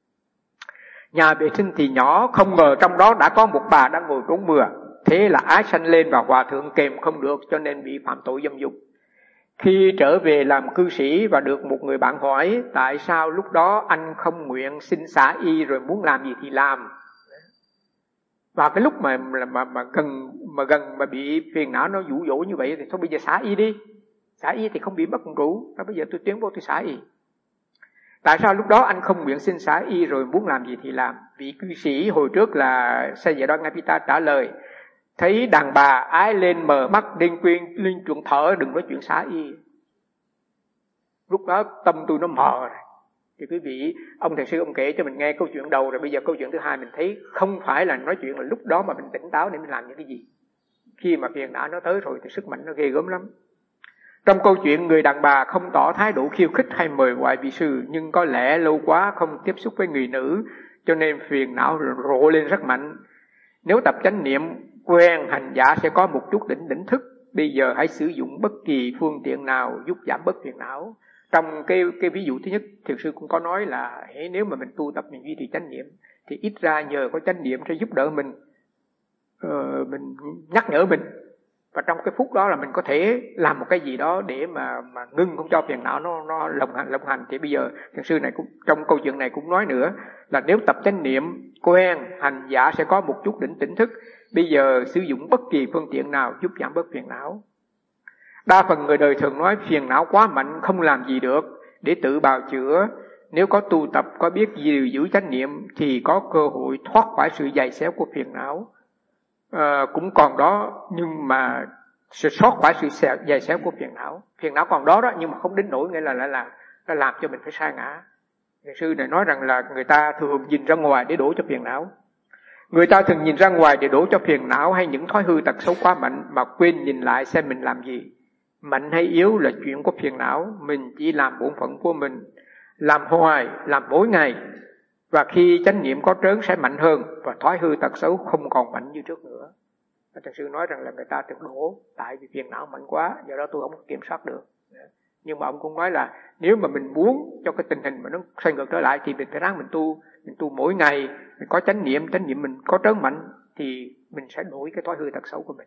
Nhà vệ sinh thì nhỏ, không ngờ trong đó đã có một bà đang ngồi trốn mưa. Thế là ái sanh lên và hòa thượng kềm không được, cho nên bị phạm tội dâm dục. Khi trở về làm cư sĩ và được một người bạn hỏi tại sao lúc đó anh không nguyện xin xả y rồi muốn làm gì thì làm. Và cái lúc mà mà mà gần mà gần mà bị phiền não nó dụ dỗ như vậy thì thôi bây giờ xả y đi. Xả y thì không bị mất con rủ. Bây giờ tôi tiến vô tôi xả y. Tại sao lúc đó anh không nguyện xin xả y rồi muốn làm gì thì làm? Vị cư sĩ hồi trước là Sayadaw Ngapita trả lời, thấy đàn bà ái lên mờ mắt đêm khuyên lên chuộng thở, đừng nói chuyện xả y. Lúc đó tâm tôi nó mờ rồi. Thì quý vị, ông thầy sư ông kể cho mình nghe câu chuyện đầu rồi, bây giờ câu chuyện thứ hai mình thấy không phải là nói chuyện là lúc đó mà mình tỉnh táo để mình làm những cái gì. Khi mà phiền não nó tới rồi thì sức mạnh nó ghê gớm lắm. Trong câu chuyện người đàn bà không tỏ thái độ khiêu khích hay mời gọi vị sư, nhưng có lẽ lâu quá không tiếp xúc với người nữ, cho nên phiền não rộ lên rất mạnh. Nếu tập chánh niệm quen, hành giả sẽ có một chút đỉnh đỉnh thức. Bây giờ hãy sử dụng bất kỳ phương tiện nào giúp giảm bớt phiền não. Trong cái cái ví dụ thứ nhất, thiền sư cũng có nói là nếu mà mình tu tập mình duy trì chánh niệm thì ít ra nhờ có chánh niệm sẽ giúp đỡ mình, uh, mình nhắc nhở mình. Và trong cái phút đó là mình có thể làm một cái gì đó để mà mà ngưng không cho phiền não nó nó lộng hành lộng hành. Thì bây giờ thiền sư này cũng trong câu chuyện này cũng nói nữa là nếu tập chánh niệm quen, hành giả sẽ có một chút đỉnh tỉnh thức. Bây giờ sử dụng bất kỳ phương tiện nào giúp giảm bớt phiền não. Đa phần người đời thường nói phiền não quá mạnh không làm gì được, để tự bào chữa. Nếu có tu tập, có biết gì giữ chánh niệm thì có cơ hội thoát khỏi sự dày xéo của phiền não. À, cũng còn đó, nhưng mà sẽ thoát khỏi sự dày xéo của phiền não. Phiền não còn đó đó, nhưng mà không đến nỗi nghĩa là là, là, là làm cho mình phải sa ngã. Thầy sư này nói rằng là người ta thường nhìn ra ngoài để đổ cho phiền não. Người ta thường nhìn ra ngoài để đổ cho phiền não hay những thói hư tật xấu quá mạnh, mà quên nhìn lại xem mình làm gì. Mạnh hay yếu là chuyện của phiền não, mình chỉ làm bổn phận của mình, làm hoài, làm mỗi ngày. Và khi chánh niệm có trớn sẽ mạnh hơn, và thói hư tật xấu không còn mạnh như trước nữa. Thầy sư nói rằng là người ta từng đổ tại vì phiền não mạnh quá, do đó tôi không kiểm soát được. Nhưng mà ông cũng nói là nếu mà mình muốn cho cái tình hình mà nó xoay ngược trở lại thì mình phải ráng mình tu, mình tu mỗi ngày, mình có chánh niệm, chánh niệm mình có trớn mạnh thì mình sẽ đổi cái thói hư tật xấu của mình.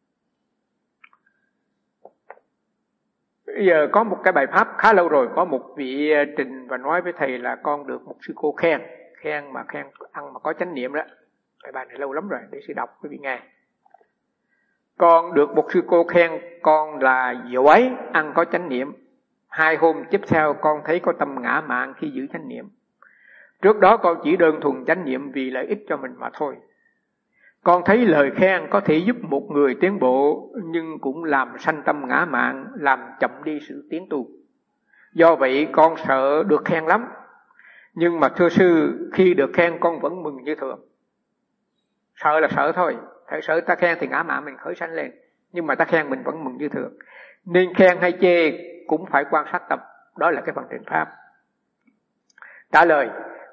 Bây giờ có một cái bài pháp khá lâu rồi, có một vị trình và nói với thầy là con được một sư cô khen, khen mà khen ăn mà có chánh niệm đó. Cái bài này lâu lắm rồi, để sư đọc quý vị nghe. Con được một sư cô khen con là giỏi ăn có chánh niệm. Hai hôm tiếp theo con thấy có tâm ngã mạn khi giữ chánh niệm. Trước đó con chỉ đơn thuần chánh niệm vì lợi ích cho mình mà thôi. Con thấy lời khen có thể giúp một người tiến bộ, nhưng cũng làm sanh tâm ngã mạn, làm chậm đi sự tiến tu. Do vậy con sợ được khen lắm. Nhưng mà thưa sư, khi được khen con vẫn mừng như thường. Sợ là sợ thôi, phải sợ ta khen thì ngã mạn mình khởi sanh lên, nhưng mà ta khen mình vẫn mừng như thường. Nên khen hay chê cũng phải quan sát tập, đó là cái phần thiện pháp. Trả lời,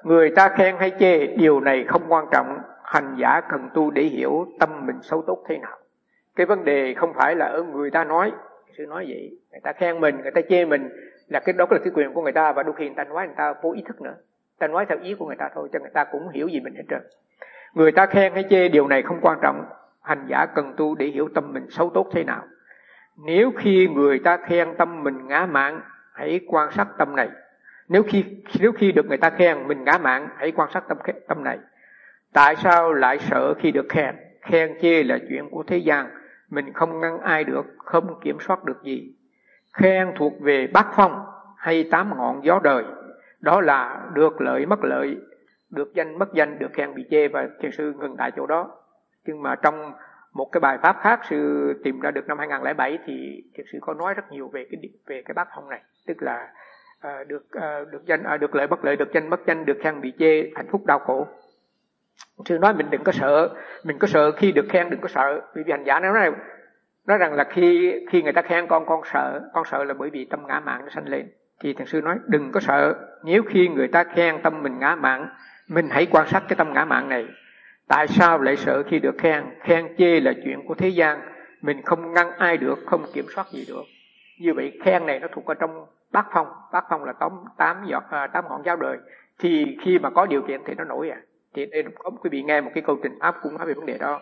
Người ta khen hay chê điều này không quan trọng, hành giả cần tu để hiểu tâm mình xấu tốt thế nào. Cái vấn đề không phải là ở người ta nói, sư nói vậy, người ta khen mình, người ta chê mình là cái đó là cái quyền của người ta, và đôi khi người ta nói người ta vô ý thức nữa, người ta nói theo ý của người ta thôi, cho người ta cũng hiểu gì mình hết trơn. Người ta khen hay chê điều này không quan trọng, hành giả cần tu để hiểu tâm mình xấu tốt thế nào. Nếu khi người ta khen tâm mình ngã mạn, hãy quan sát tâm này. Nếu khi nếu khi được người ta khen mình ngã mạn, hãy quan sát tâm tâm này. Tại sao lại sợ khi được khen? Khen chê là chuyện của thế gian, mình không ngăn ai được, không kiểm soát được gì. Khen thuộc về bát phong hay tám ngọn gió đời, đó là được lợi mất lợi, được danh mất danh, được khen bị chê, và thiền sư ngừng tại chỗ đó. Nhưng mà trong một cái bài pháp khác sư tìm ra được năm hai không không bảy thì thiền sư có nói rất nhiều về cái về cái bát phong này, tức là à, được à, được danh à, được lợi bất lợi, được danh mất danh, được khen bị chê, hạnh phúc đau khổ. Sư nói mình đừng có sợ, mình có sợ khi được khen đừng có sợ, vì hành giả nói rằng nói rằng là khi khi người ta khen con con sợ, con sợ là bởi vì tâm ngã mạn nó sanh lên. Thì thiền sư nói đừng có sợ, nếu khi người ta khen tâm mình ngã mạn, mình hãy quan sát cái tâm ngã mạn này. Tại sao lại sợ khi được khen? Khen chê là chuyện của thế gian, mình không ngăn ai được, không kiểm soát gì được. Như vậy khen này nó thuộc ở trong bát phong, bát phong là tám tám giọt tám ngọn giáo đời. Thì khi mà có điều kiện thì nó nổi à. Thì đây có quý vị nghe một cái câu trình pháp cũng nói về vấn đề đó.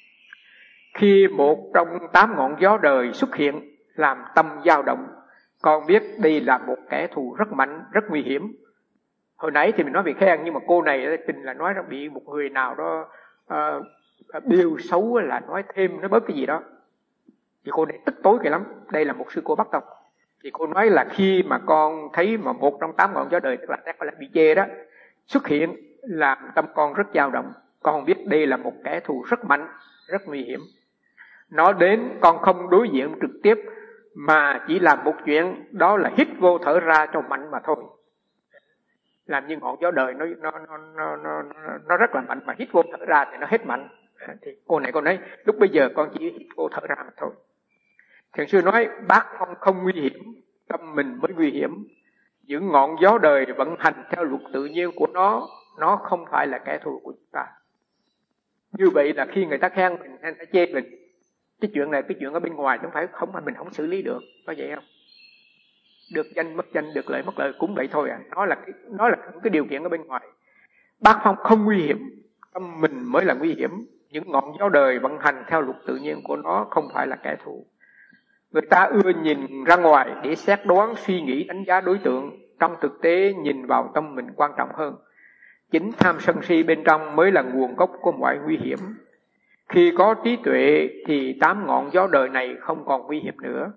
Khi một trong tám ngọn gió đời xuất hiện làm tâm dao động, con biết đây là một kẻ thù rất mạnh, rất nguy hiểm. Hồi nãy thì mình nói về khen, nhưng mà cô này tình là nói rằng bị một người nào đó uh, bêu xấu, là nói thêm, nói bớt cái gì đó. Thì cô này tức tối kìa lắm. Đây là một sư cô Bắc Tông. Thì cô nói là khi mà con thấy mà một trong tám ngọn gió đời, tức là chắc là bị chê đó, xuất hiện làm tâm con rất dao động, con biết đây là một kẻ thù rất mạnh, rất nguy hiểm. Nó đến con không đối diện trực tiếp, mà chỉ làm một chuyện, đó là hít vô thở ra cho mạnh mà thôi. Làm như ngọn gió đời nó nó nó nó nó, nó rất là mạnh, mà hít vô thở ra thì nó hết mạnh. Thì cô này cô nói lúc bây giờ con chỉ hít vô thở ra mà thôi. Thiền sư nói bát phong không nguy hiểm, tâm mình mới nguy hiểm. Những ngọn gió đời vận hành theo luật tự nhiên của nó, nó không phải là kẻ thù của chúng ta. Như vậy là khi người ta khen mình hay ta chê mình, cái chuyện này cái chuyện ở bên ngoài, không phải không mà mình không xử lý được, có vậy không? Được danh mất danh, được lợi mất lợi cũng vậy thôi à. Nó là cái, nó là cái điều kiện ở bên ngoài. Bát phong không nguy hiểm, tâm mình mới là nguy hiểm. Những ngọn gió đời vận hành theo luật tự nhiên của nó không phải là kẻ thù. Người ta ưa nhìn ra ngoài để xét đoán, suy nghĩ, đánh giá đối tượng. Trong thực tế nhìn vào tâm mình quan trọng hơn. Chính tham sân si bên trong mới là nguồn gốc của mọi nguy hiểm. Khi có trí tuệ thì tám ngọn gió đời này không còn nguy hiểm nữa.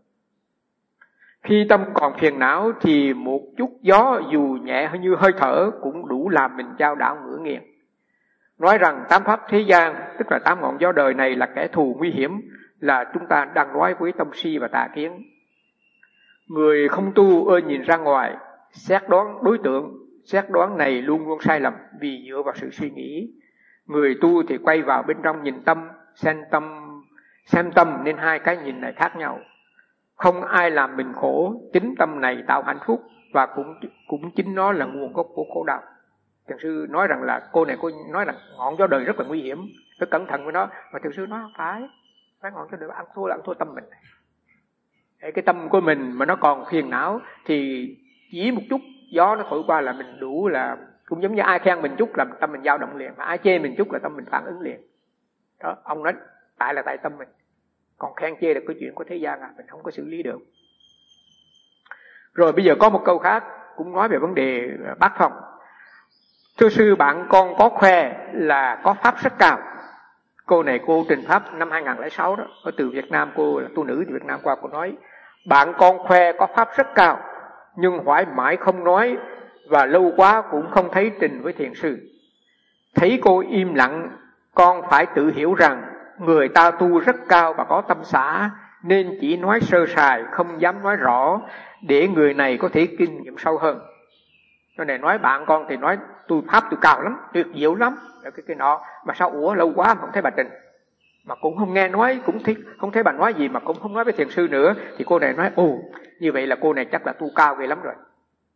Khi tâm còn phiền não thì một chút gió dù nhẹ như hơi thở cũng đủ làm mình chao đảo ngửa nghiêng. Nói rằng tám pháp thế gian, tức là tám ngọn gió đời này là kẻ thù nguy hiểm, là chúng ta đang nói với tâm si và tà kiến. Người không tu ưa nhìn ra ngoài, xét đoán đối tượng, xét đoán này luôn luôn sai lầm vì dựa vào sự suy nghĩ. Người tu thì quay vào bên trong nhìn tâm, xem tâm, xem tâm nên hai cái nhìn này khác nhau. Không ai làm mình khổ, chính tâm này tạo hạnh phúc và cũng cũng chính nó là nguồn gốc của khổ đau. Thiền sư nói rằng là cô này cô nói rằng ngọn gió đời rất là nguy hiểm, phải cẩn thận với nó, mà thiền sư nói không phải, phải ngọn gió đời ăn thua là ăn thua tâm mình. Cái tâm của mình mà nó còn phiền não thì chỉ một chút gió nó thổi qua là mình đủ, là cũng giống như ai khen mình chút là tâm mình dao động liền, mà ai chê mình chút là tâm mình phản ứng liền. Đó, ông nói tại là tại tâm mình. Còn khen chê là cái chuyện của thế gian à, mình không có xử lý được. Rồi bây giờ có một câu khác cũng nói về vấn đề bát phong. Thưa sư, bạn con có khoe là có pháp rất cao. Cô này cô trình pháp năm hai không không sáu đó, ở từ Việt Nam, cô là tu nữ từ Việt Nam qua, cô nói bạn con khoe có pháp rất cao, nhưng hoài mãi không nói và lâu quá cũng không thấy trình với thiền sư. Thấy cô im lặng, con phải tự hiểu rằng người ta tu rất cao và có tâm xã, nên chỉ nói sơ sài, không dám nói rõ, để người này có thể kinh nghiệm sâu hơn. Cái này nói bạn con thì nói tôi pháp tôi cao lắm, tuyệt diệu lắm, cái cái nọ, mà sao ủa lâu quá mà không thấy bà trình, mà cũng không nghe nói, cũng thấy, không thấy bà nói gì, mà cũng không nói với thiền sư nữa. Thì cô này nói ồ, như vậy là cô này chắc là tu cao ghê lắm rồi.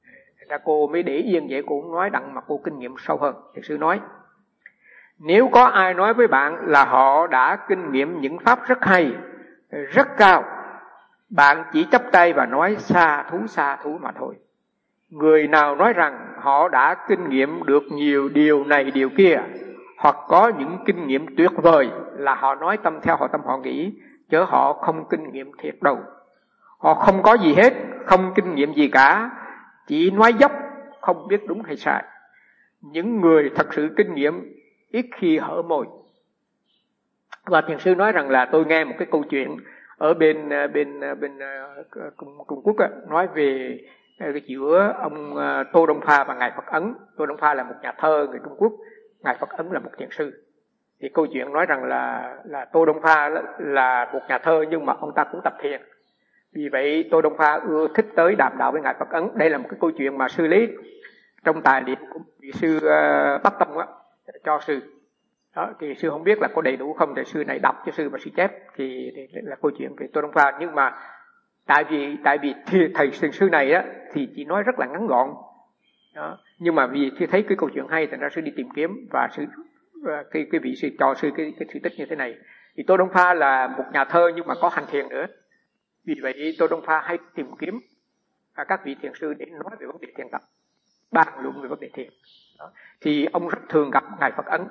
ra cô mới để yên vậy, cô cũng nói đặng mà cô kinh nghiệm sâu hơn. Thiền sư nói, nếu có ai nói với bạn là họ đã kinh nghiệm những pháp rất hay, rất cao, bạn chỉ chắp tay và nói xa thú xa thú mà thôi. Người nào nói rằng họ đã kinh nghiệm được nhiều điều này điều kia, hoặc có những kinh nghiệm tuyệt vời, là họ nói tâm theo họ tâm họ nghĩ, chứ họ không kinh nghiệm thiệt đâu. Họ không có gì hết, không kinh nghiệm gì cả, chỉ nói dốc, không biết đúng hay sai. Những người thật sự kinh nghiệm ít khi hở môi. Và thiền sư nói rằng là tôi nghe một cái câu chuyện ở bên bên bên Trung, Trung Quốc á, nói về cái giữa ông Tô Đông Pha và ngài Phật Ấn. Tô Đông Pha là một nhà thơ người Trung Quốc, ngài Phật Ấn là một thiền sư. Thì câu chuyện nói rằng là là Tô Đông Pha là một nhà thơ nhưng mà ông ta cũng tập thiền. Vì vậy Tô Đông Pha ưa thích tới đàm đạo với ngài Phật Ấn. Đây là một cái câu chuyện mà sư lý trong tài liệu của vị sư uh, Bắc Tông á, cho sư. Đó, thì sư không biết là có đầy đủ không, thì sư này đọc cho sư và sư chép thì, thì là câu chuyện về Tô Đông Pha. Nhưng mà tại vì tại vì thầy, thầy sư này á thì chỉ nói rất là ngắn gọn. Đó. Nhưng mà vì sư thấy cái câu chuyện hay, thành ra sư đi tìm kiếm và sư cái cái vị sư cho sư cái cái sự tích như thế này. Thì Tô Đông Pha là một nhà thơ nhưng mà có hành thiền nữa. Vì vậy Tô Đông Pha hay tìm kiếm các vị thiền sư để nói về vấn đề thiền tập, bàn luận về vấn đề thiền. Đó. Thì ông rất thường gặp ngài Phật Ấn.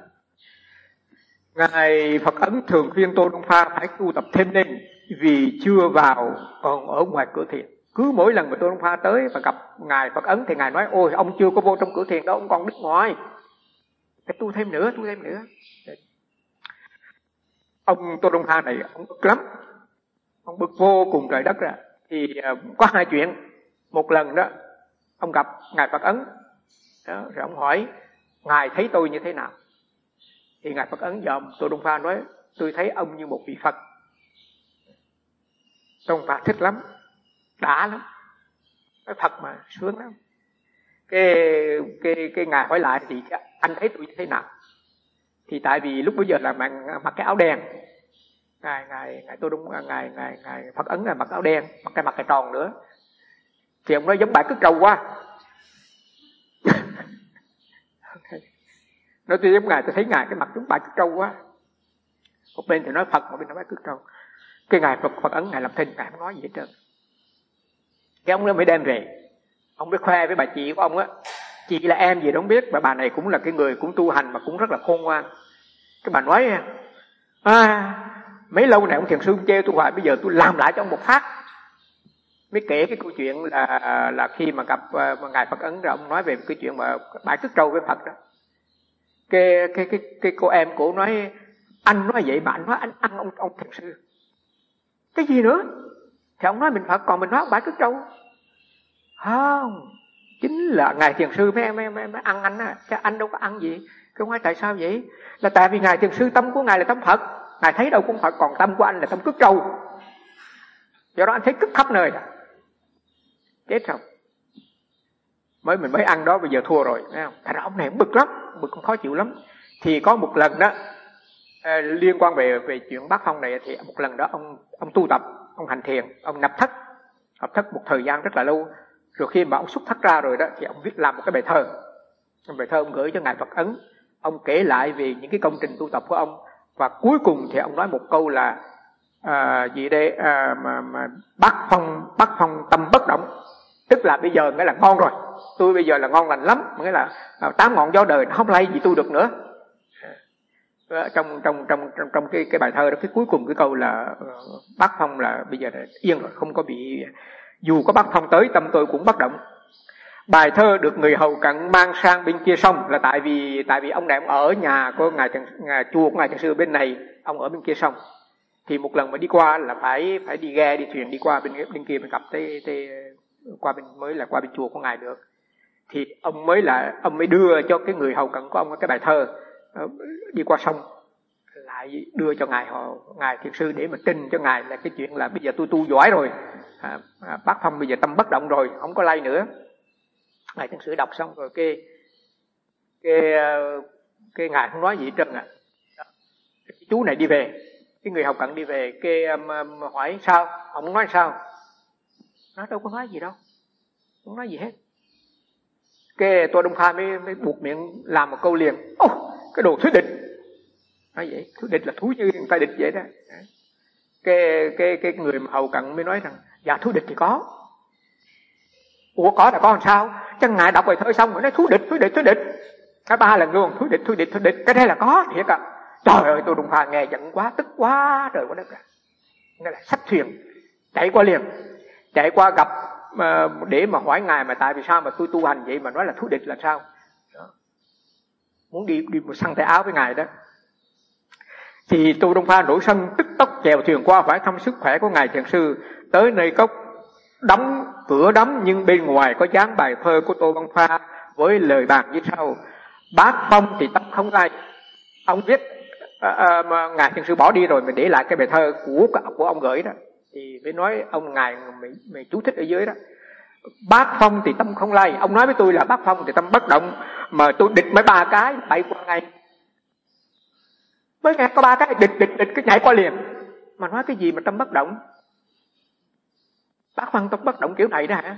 Ngài Phật Ấn thường khuyên Tô Đông Pha phải tu tập thêm lên, vì chưa vào còn ở ngoài cửa thiền. Cứ mỗi lần mà Tô Đông Pha tới và gặp ngài Phật Ấn thì ngài nói: ôi ông chưa có vô trong cửa thiền đâu, ông còn đứng ngoài, phải tu thêm nữa, tu thêm nữa. Ông Tô Đông Pha này ông bực lắm, ông bực vô cùng trời đất ra. Thì có hai chuyện. Một lần đó ông gặp ngài Phật Ấn đó, rồi ông hỏi ngài thấy tôi như thế nào. Thì ngài Phật Ấn dòm Tô Đông Pha nói: tôi thấy ông như một vị Phật. Tô Đông Pha thích lắm, đã lắm, nói Phật mà sướng lắm. Cái cái cái ngài hỏi lại thì anh thấy tôi như thế nào. Thì tại vì lúc bấy giờ là mặc, mặc cái áo đen, ngài ngài ngài Tô Đông ngài ngài ngài Phật Ấn là mặc áo đen, mặc cái mặt cái tròn nữa. Thì ông nói giống bài cứt trâu quá. Nói tôi giống ngài, tôi thấy ngài cái mặt giống bài cứt trâu quá. Một bên thì nói Phật, một bên nói bài cứt trâu. Cái ngài Phật, Phật Ấn ngài làm thinh, ngài không nói gì hết trơn. Cái ông đó mới đem về, ông mới khoe với bà chị của ông á. Chị là em gì đó không biết, mà bà này cũng là cái người cũng tu hành mà cũng rất là khôn ngoan. Cái bà nói: à, mấy lâu này ông thiền sư chê tôi hoài, bây giờ tôi làm lại cho ông một phát. Mới kể cái câu chuyện là là khi mà gặp uh, ngài Phật Ấn, rồi ông nói về cái chuyện mà bãi cứt trâu với Phật đó. Cái cái cái cái cô em cổ nói: anh nói vậy mà anh nói anh ăn ông ông thiền sư. Cái gì nữa? Thì ông nói mình Phật, còn mình nói bãi cứt trâu. Không, chính là ngài thiền sư mới mới mới, mới ăn anh á, chứ anh đâu có ăn gì. Cái nói tại sao vậy? Là tại vì ngài thiền sư tâm của ngài là tâm Phật, ngài thấy đâu cũng Phật, còn tâm của anh là tâm cứt trâu. Do đó anh thấy cứt khắp nơi đó. Chết rồi. Mới mình mới ăn đó, bây giờ thua rồi, thấy không? Thành ra ông này cũng bực lắm, bực cũng khó chịu lắm. Thì có một lần đó à, liên quan về về chuyện Bác Phong này, thì một lần đó ông ông tu tập, ông hành thiền, ông nhập thất, nhập thất một thời gian rất là lâu. Rồi khi mà ông xuất thất ra rồi đó, thì ông viết làm một cái bài thơ. Một bài thơ ông gửi cho ngài Phật Ấn. Ông kể lại về những cái công trình tu tập của ông, và cuối cùng thì ông nói một câu là à, gì đây à, mà, mà Bác Phong Bác Phong tâm bất động. Tức là bây giờ nghĩa là ngon rồi, tôi bây giờ là ngon lành lắm, nghĩa là tám ngọn gió đời nó không lay gì tôi được nữa. Trong trong trong trong trong cái cái bài thơ đó, cái cuối cùng cái câu là Bác Phong là bây giờ là yên rồi, không có bị, dù có Bác Phong tới tâm tôi cũng bất động. Bài thơ được người hầu cận mang sang bên kia sông, là tại vì tại vì ông này ông ở nhà của ngài, ngài chùa của ngài thiền sư bên này, ông ở bên kia sông. Thì một lần mà đi qua là phải phải đi ghe đi thuyền đi qua bên bên kia, mình gặp tới, tới qua bên mới là qua bên chùa của ngài được. Thì ông mới là ông mới đưa cho cái người hầu cận của ông cái bài thơ đi qua sông, lại đưa cho ngài họ ngài thiền sư để mà trình cho ngài là cái chuyện là bây giờ tôi tu giỏi rồi, à, à, Bác Phong bây giờ tâm bất động rồi, không có lay nữa. Ngài thiền sư đọc xong rồi cái cái cái ngài không nói gì hết trơn à. Cái chú này đi về, cái người hầu cận đi về, cái um, um, hỏi sao, ông nói sao? Nó đâu có nói gì đâu, không nói gì hết. Cái Tô Đông Pha mới, mới buộc miệng làm một câu liền: ô, cái đồ thúi địch. Nói vậy, thúi địch là thúi như người ta địch vậy đó. Cái, cái, cái người mà hầu cận mới nói rằng: dạ thúi địch thì có. Ủa có là có làm sao? Chẳng ngài đọc bài thơ xong rồi nói thúi địch, thúi địch, thúi địch. Cả ba lần luôn, thúi địch, thúi địch, thúi địch. Cái đây là có thiệt à. Trời ơi, Tô Đông Pha nghe giận quá, tức quá trời quá đất à. Nên là xách thuyền chạy qua liền, chạy qua gặp mà để mà hỏi ngài mà tại vì sao mà tôi tu hành vậy mà nói là thú địch là sao đó. Muốn đi đi một săn tay áo với ngài đó. Thì Tô Đông Pha nổi sân, tức tốc chèo thuyền qua hỏi thăm sức khỏe của ngài thiền sư. Tới nơi cốc đóng cửa đóng nhưng bên ngoài có dán bài thơ của Tô Đông Pha với lời bàn như sau: bát phong thì tâm không lai. Ông viết à, à, mà ngài thiền sư bỏ đi rồi mình để lại cái bài thơ của của ông gửi đó. Thì mới nói ông ngài mình, mình chú thích ở dưới đó: bát phong thì tâm không lay. Ông nói với tôi là bát phong thì tâm bất động, mà tôi địch mấy ba cái bay qua ngay. Mới nghe có ba cái địch địch địch cái nhảy qua liền. Mà nói cái gì mà tâm bất động? Bát phong tâm bất động kiểu này đó hả?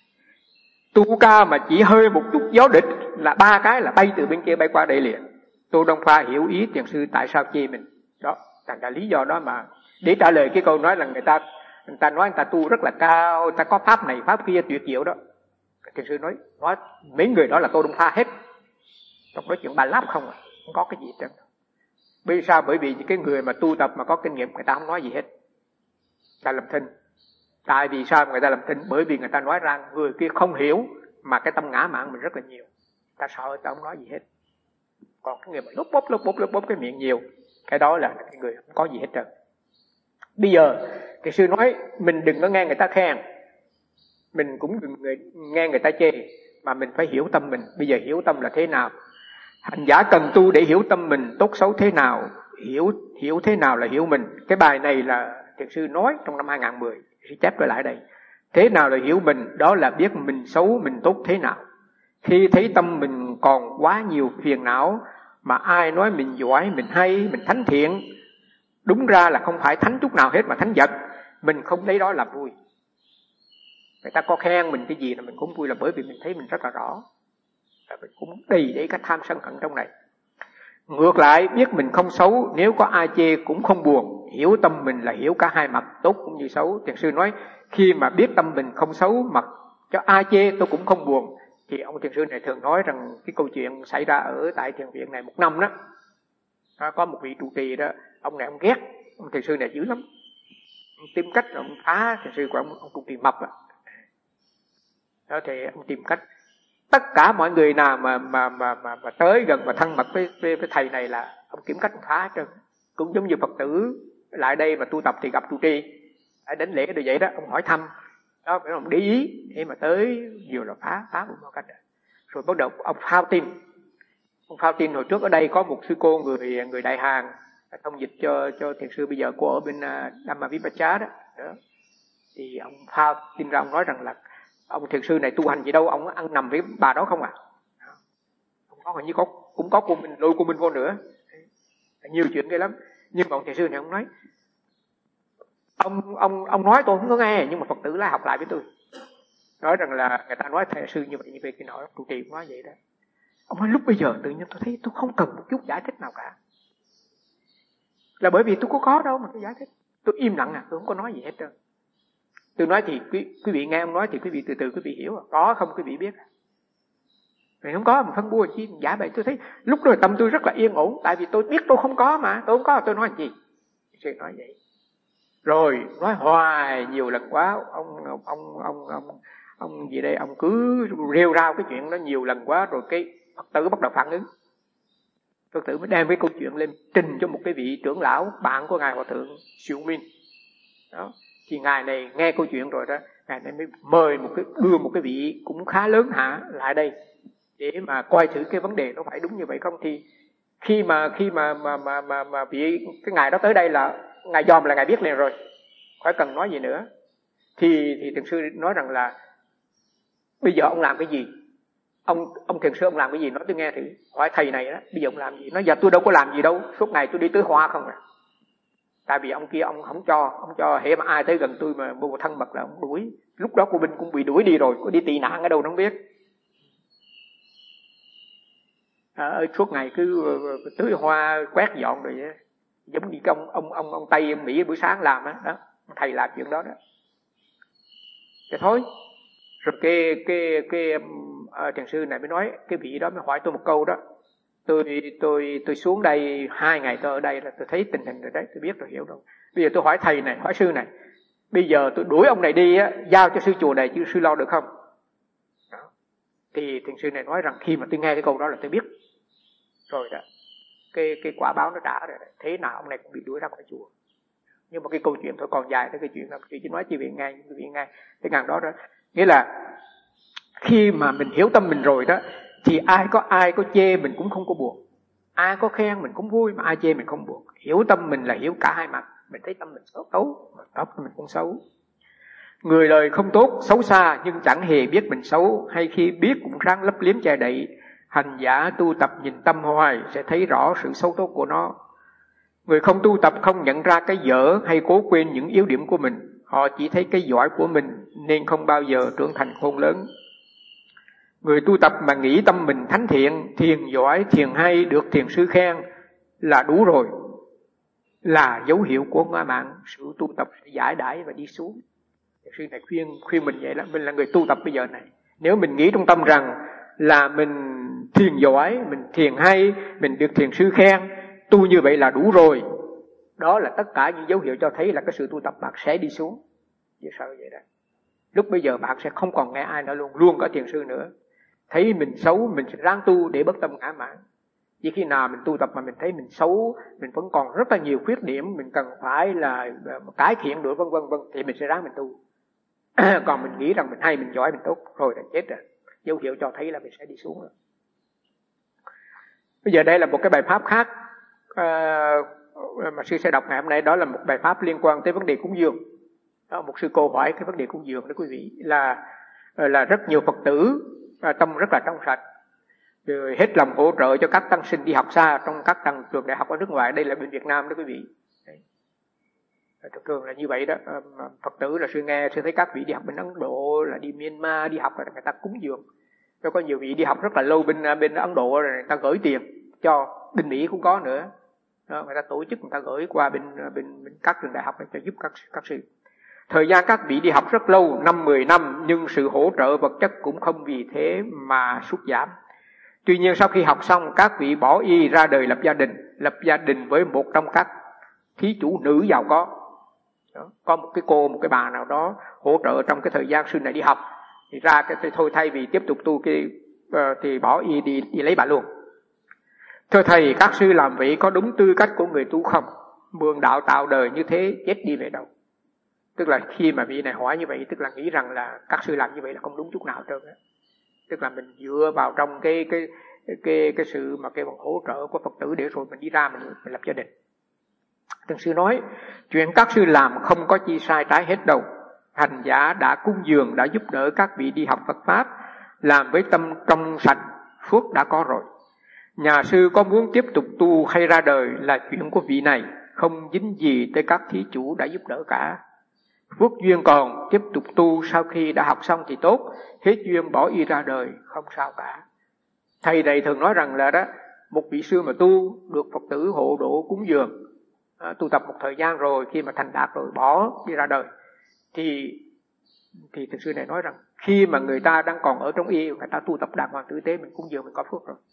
Tu ca mà chỉ hơi một chút gió địch là ba cái là bay từ bên kia bay qua đây liền. Tô Đông Pha hiểu ý thiền sư tại sao chê mình đó, thành ra lý do đó mà để trả lời cái câu nói là người ta người ta nói người ta tu rất là cao, người ta có pháp này pháp kia tuyệt diệu đó. Thiền sư nói nói mấy người đó là Tô Đông Pha hết. Trong nói chuyện bà láp không à, không có cái gì hết. Bởi sao? Bởi vì những cái người mà tu tập mà có kinh nghiệm người ta không nói gì hết, ta làm thinh. Tại vì sao người ta làm thinh? Bởi vì người ta nói ra người kia không hiểu mà cái tâm ngã mạn mình rất là nhiều, ta sợ người ta không nói gì hết. Còn cái người mà lúc bóp lúc bóp lúc bóp cái miệng nhiều, cái đó là cái người không có gì hết trơn. Bây giờ cái sư nói mình đừng có nghe người ta khen, mình cũng đừng người, nghe người ta chê, mà mình phải hiểu tâm mình. Bây giờ hiểu tâm là thế nào? Hành giả cần tu để hiểu tâm mình tốt xấu thế nào. Hiểu hiểu thế nào là hiểu mình. Cái bài này là thiền sư nói trong năm hai không một không, sư chép trở lại đây. Thế nào là hiểu mình? Đó là biết mình xấu mình tốt thế nào. Khi thấy tâm mình còn quá nhiều phiền não, mà ai nói mình giỏi, mình hay, mình thánh thiện, đúng ra là không phải thánh chút nào hết mà thánh vật, mình không lấy đó là vui. Người ta có khen mình cái gì là mình cũng vui, là bởi vì mình thấy mình rất là rõ, và mình cũng đầy để cái tham sân hận trong này. Ngược lại biết mình không xấu, nếu có ai chê cũng không buồn. Hiểu tâm mình là hiểu cả hai mặt, tốt cũng như xấu. Thiền sư nói khi mà biết tâm mình không xấu, mặc cho ai chê tôi cũng không buồn. Thì ông thiền sư này thường nói rằng cái câu chuyện xảy ra ở tại thiền viện này một năm đó, có một vị trụ trì đó, ông này ông ghét ông thiền sư này dữ lắm, ông tìm cách ông phá thiền sư của ông, ông trụ trì mập đó. Đó thì ông tìm cách tất cả mọi người nào mà mà mà mà, mà tới gần và thân mật với, với với thầy này là ông kiếm cách ông phá hết trơn. Cũng giống như Phật tử lại đây mà tu tập thì gặp trụ trì phải đến lễ rồi vậy đó, ông hỏi thăm đó, phải ông để ý để mà tới vừa là phá phá một cách. Rồi bắt đầu ông phao tin, ông phao tin hồi trước ở đây có một sư cô người người Đại Hàn thông dịch cho cho thiền sư bây giờ cô ở bên Dhammavipachá đó. đó thì ông phao tin ra, ông nói rằng là ông thiền sư này tu hành gì đâu, ông ăn nằm với bà đó không à. Không có, hình như có cũng có cô mình lôi cô mình vô nữa, nhiều chuyện ghê lắm. Nhưng mà ông thiền sư này ông nói ông ông ông nói tôi không có nghe, nhưng mà Phật tử lại học lại với tôi, nói rằng là người ta nói thiền sư như vậy như vậy kia nọ, trụ trì nói vậy đó. Ông nói lúc bây giờ tự nhiên tôi thấy tôi không cần một chút giải thích nào cả, là bởi vì tôi có có đâu mà tôi giải thích, tôi im lặng à, tôi không có nói gì hết trơn. Tôi nói thì quý, quý vị nghe ông nói thì quý vị từ từ quý vị hiểu, có không quý vị biết. Vì không có mà phân bua chi giả vậy. Tôi thấy lúc đó tâm tôi rất là yên ổn, tại vì tôi biết tôi không có mà, tôi không có tôi nói gì. Tôi nói vậy. Rồi nói hoài nhiều lần quá, ông ông ông ông ông, ông gì đây, ông cứ rêu rao cái chuyện đó nhiều lần quá, rồi cái Phật tử bắt đầu phản ứng. Phật tử mới đem cái câu chuyện lên trình cho một cái vị trưởng lão bạn của ngài Hòa thượng Siêu Minh. Đó. Thì ngài này nghe câu chuyện rồi đó, ngài này mới mời một cái đưa một cái vị cũng khá lớn hả lại đây để mà coi thử cái vấn đề nó phải đúng như vậy không. Thì khi mà khi mà mà mà mà, mà vị cái ngài đó tới đây là ngài dòm là ngài biết liền rồi, khỏi cần nói gì nữa. Thì thì thiền sư nói rằng là bây giờ ông làm cái gì? Ông ông thiền sư ông làm cái gì? Nói tôi nghe thử. Hỏi thầy này đó, bây giờ ông làm gì? Nói dạ tôi đâu có làm gì đâu, suốt ngày tôi đi tưới hoa không à. Tại vì ông kia ông không cho, ông cho hễ mà ai tới gần tôi mà vô thân mật là ông đuổi. Lúc đó cô Bình cũng bị đuổi đi rồi, có đi tị nạn ở đâu nó không biết. ở suốt ngày cứ tưới hoa quét dọn rồi đó. Giống như ông ông ông ông Tây ông Mỹ buổi sáng làm đó, đó. Thầy làm chuyện đó đó. Thế thôi. Rồi cái cái cái uh, thiền sư này mới nói, cái vị đó mới hỏi tôi một câu đó. Tôi tôi tôi xuống đây hai ngày tôi ở đây là tôi thấy tình hình rồi đấy, tôi biết rồi hiểu rồi. Bây giờ tôi hỏi thầy này, hỏi sư này. Bây giờ tôi đuổi ông này đi á, giao cho sư chùa này chứ sư lo được không? Đó. Thì thiền sư này nói rằng khi mà tôi nghe cái câu đó là tôi biết rồi đó. Cái cái quả báo nó trả rồi. Thế nào ông này cũng bị đuổi ra khỏi chùa. Nhưng mà cái câu chuyện thôi còn dài tới cái chuyện là chị chỉ nói chi viện ngay, chi viện ngay cái ngàn đó đó. Nghĩa là khi mà mình hiểu tâm mình rồi đó, thì ai có ai có chê mình cũng không có buồn, ai có khen mình cũng vui, mà ai chê mình không buồn. Hiểu tâm mình là hiểu cả hai mặt. Mình thấy tâm mình xấu xấu, mà tâm mình cũng xấu. Người lời không tốt, xấu xa nhưng chẳng hề biết mình xấu, hay khi biết cũng ráng lấp liếm che đậy. Hành giả tu tập nhìn tâm hoài sẽ thấy rõ sự xấu tốt của nó. Người không tu tập không nhận ra cái dở hay cố quên những yếu điểm của mình. Họ chỉ thấy cái giỏi của mình nên không bao giờ trưởng thành khôn lớn. Người tu tập mà nghĩ tâm mình thánh thiện, thiền giỏi, thiền hay, được thiền sư khen là đủ rồi. Là dấu hiệu của ngã mạn, sự tu tập sẽ giải đãi và đi xuống. Thiền sư này khuyên khuyên mình vậy đó, mình là người tu tập bây giờ này. Nếu mình nghĩ trong tâm rằng là mình thiền giỏi, mình thiền hay, mình được thiền sư khen, tu như vậy là đủ rồi. Đó là tất cả những dấu hiệu cho thấy là cái sự tu tập bạn sẽ đi xuống. Vì sao vậy đó? Lúc bây giờ bạn sẽ không còn nghe ai nữa luôn, luôn có thiền sư nữa. Thấy mình xấu, mình sẽ ráng tu để bất tâm ngã mạn. Chỉ khi nào mình tu tập mà mình thấy mình xấu, mình vẫn còn rất là nhiều khuyết điểm, mình cần phải là cải thiện được vân vân vân, thì mình sẽ ráng mình tu. Còn mình nghĩ rằng mình hay, mình giỏi, mình tốt, rồi là chết rồi. Dấu hiệu cho thấy là mình sẽ đi xuống rồi. Bây giờ đây là một cái bài pháp khác uh, mà sư sẽ đọc ngày hôm nay. Đó là một bài pháp liên quan tới vấn đề cúng dường. Đó, một sư cô hỏi cái vấn đề cúng dường đó quý vị, là là rất nhiều Phật tử tâm rất là trong sạch, rồi hết lòng hỗ trợ cho các tăng sinh đi học xa trong các trường trường đại học ở nước ngoài. Đây là bên Việt Nam đó quý vị. Thường thường là như vậy đó. Phật tử là sư nghe, sư thấy các vị đi học bên Ấn Độ, là đi Myanmar đi học là người ta cúng dường. Rồi có nhiều vị đi học rất là lâu bên bên Ấn Độ rồi người ta gửi tiền cho. Bên Mỹ cũng có nữa. Đó, người ta tổ chức, người ta gửi qua bên bên, bên các trường đại học để cho giúp các các sư. Thời gian các vị đi học rất lâu, năm mười năm, nhưng sự hỗ trợ vật chất cũng không vì thế mà sút giảm. Tuy nhiên sau khi học xong, các vị bỏ y ra đời lập gia đình, lập gia đình với một trong các thí chủ nữ giàu có. Đó, có một cái cô, một cái bà nào đó hỗ trợ trong cái thời gian sư này đi học, thì ra cái thôi thay vì tiếp tục tu cái uh, thì bỏ y đi đi lấy bà luôn. Thưa thầy, các sư làm vậy có đúng tư cách của người tu không? Mượn đạo tạo đời như thế, chết đi về đâu? Tức là khi mà vị này hỏi như vậy, tức là nghĩ rằng là các sư làm như vậy là không đúng chút nào hết trơn á. Tức là mình dựa vào trong cái cái cái cái sự mà cái hỗ trợ của Phật tử để rồi mình đi ra mình, mình lập gia đình. Thiền sư nói, chuyện các sư làm không có chi sai trái hết đâu. Hành giả đã cúng dường, đã giúp đỡ các vị đi học Phật Pháp, làm với tâm trong sạch, phước đã có rồi. Nhà sư có muốn tiếp tục tu hay ra đời là chuyện của vị này, không dính gì tới các thí chủ đã giúp đỡ cả. Phước duyên còn, tiếp tục tu sau khi đã học xong thì tốt, hết duyên bỏ y ra đời, không sao cả. Thầy này thường nói rằng là đó, một vị sư mà tu được Phật tử hộ độ cúng dường, à, tu tập một thời gian rồi, khi mà thành đạt rồi bỏ đi ra đời, thì thì thiền sư này nói rằng khi mà người ta đang còn ở trong y, người ta tu tập đàng hoàng tử tế, mình cúng dường mình có phước rồi.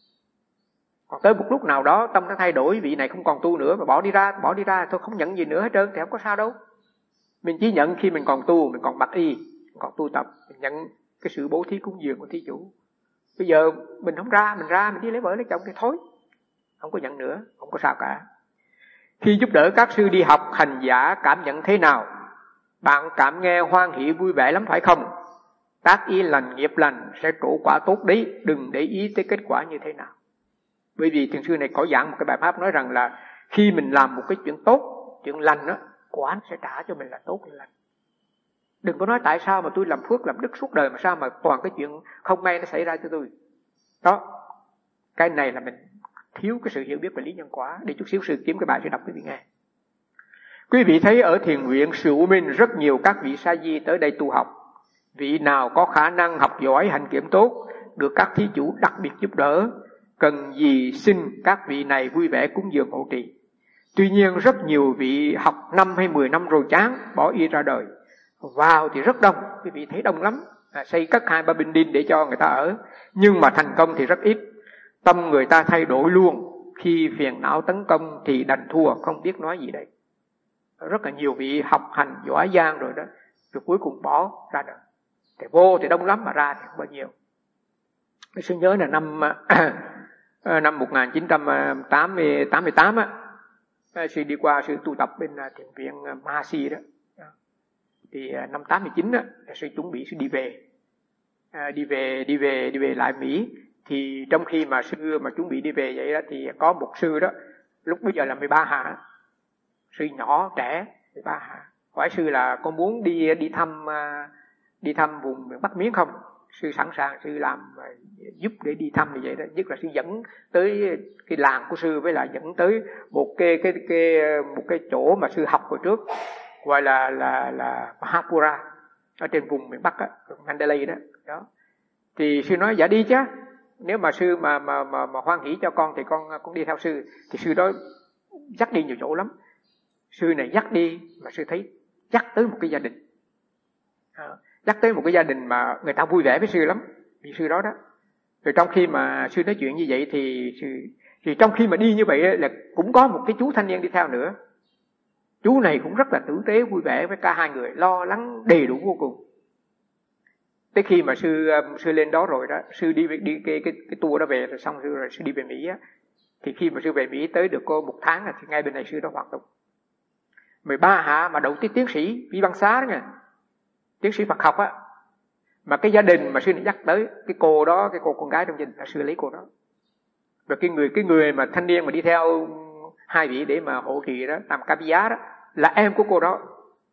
Còn tới một lúc nào đó tâm nó thay đổi, vị này không còn tu nữa mà bỏ đi ra, bỏ đi ra thôi không nhận gì nữa hết trơn thì không có sao đâu. Mình chỉ nhận khi mình còn tu, mình còn mặc y, mình còn tu tập, mình nhận cái sự bố thí cúng dường của thí chủ. Bây giờ mình không ra, mình ra mình đi lấy vợ lấy chồng thì thôi, không có nhận nữa, không có sao cả. Khi giúp đỡ các sư đi học, hành giả cảm nhận thế nào? Bạn cảm nghe hoan hỷ vui vẻ lắm phải không? Tác ý lành nghiệp lành sẽ trổ quả tốt đấy, đừng để ý tới kết quả như thế nào. Bởi vì thiền sư này có giảng một cái bài pháp nói rằng là khi mình làm một cái chuyện tốt, chuyện lành đó, quả sẽ trả cho mình là tốt hay lành. Đừng có nói tại sao mà tôi làm phước làm đức suốt đời mà sao mà toàn cái chuyện không may nó xảy ra cho tôi. Đó, cái này là mình thiếu cái sự hiểu biết về lý nhân quả. Để chút xíu sư kiếm cái bài sẽ đọc quý vị nghe. Quý vị thấy ở thiền viện Sự U Minh rất nhiều các vị sa di tới đây tu học. Vị nào có khả năng học giỏi hành kiểm tốt, được các thí chủ đặc biệt giúp đỡ. cần gì xin các vị này vui vẻ cúng dường hộ trì. Tuy nhiên rất nhiều vị học năm hay mười năm rồi chán, bỏ y ra đời. Vào thì rất đông, quý vị thấy đông lắm, à, xây cất hai ba binh đinh để cho người ta ở, nhưng mà thành công thì rất ít. Tâm người ta thay đổi luôn, khi phiền não tấn công thì đành thua, không biết nói gì đây. Rất là nhiều vị học hành giỏi giang rồi đó, rồi cuối cùng bỏ ra đời. Thì vô thì đông lắm mà ra thì không bao nhiêu. Tôi nhớ là năm năm một nghìn chín trăm tám mươi tám á, sư đi qua sư tu tập bên thiền viện Mahasi đó. Thì năm tám mươi chín á, sư chuẩn bị sư đi về, à, đi về đi về đi về lại Mỹ. Thì trong khi mà sư mà chuẩn bị đi về vậy đó, thì có một sư đó, lúc bây giờ là mười ba hạ, sư nhỏ trẻ mười ba hạ, hỏi sư là con muốn đi đi thăm đi thăm vùng Bắc Miến không? Sư sẵn sàng, sư làm giúp để đi thăm như vậy đó. Nhất là sư dẫn tới cái làng của sư, với lại dẫn tới một cái cái cái một cái chỗ mà sư học hồi trước, gọi là là là Mahapura ở trên vùng miền Bắc á, Mandalay đó. Đó. Thì sư nói dạ đi chứ. Nếu mà sư mà mà mà, mà hoan hỷ cho con thì con cũng đi theo sư. Thì sư đó dắt đi nhiều chỗ lắm. Sư này dắt đi mà sư thấy dắt tới một cái gia đình. À, dắt tới một cái gia đình mà người ta vui vẻ với sư lắm, vì sư đó đó. Rồi trong khi mà sư nói chuyện như vậy thì sư, thì trong khi mà đi như vậy là cũng có một cái chú thanh niên đi theo nữa. Chú này cũng rất là tử tế vui vẻ với cả hai người, lo lắng đầy đủ vô cùng. Tới khi mà sư sư lên đó rồi đó, sư đi đi cái cái cái tour đó về rồi xong rồi, rồi sư đi về Mỹ á, thì khi mà sư về Mỹ tới được có một tháng thì ngay bên này sư đó hoạt động. mười ba hạ mà đậu tới tiến sĩ Vi Văn Xá đó nha, tiến sĩ Phật học á, mà cái gia đình mà sư này dắt tới, cái cô đó, cái cô con gái trong gia đình là sư lấy cô đó. Và cái người cái người mà thanh niên mà đi theo hai vị để mà hộ trì đó, làm ca giá đó, là em của cô đó.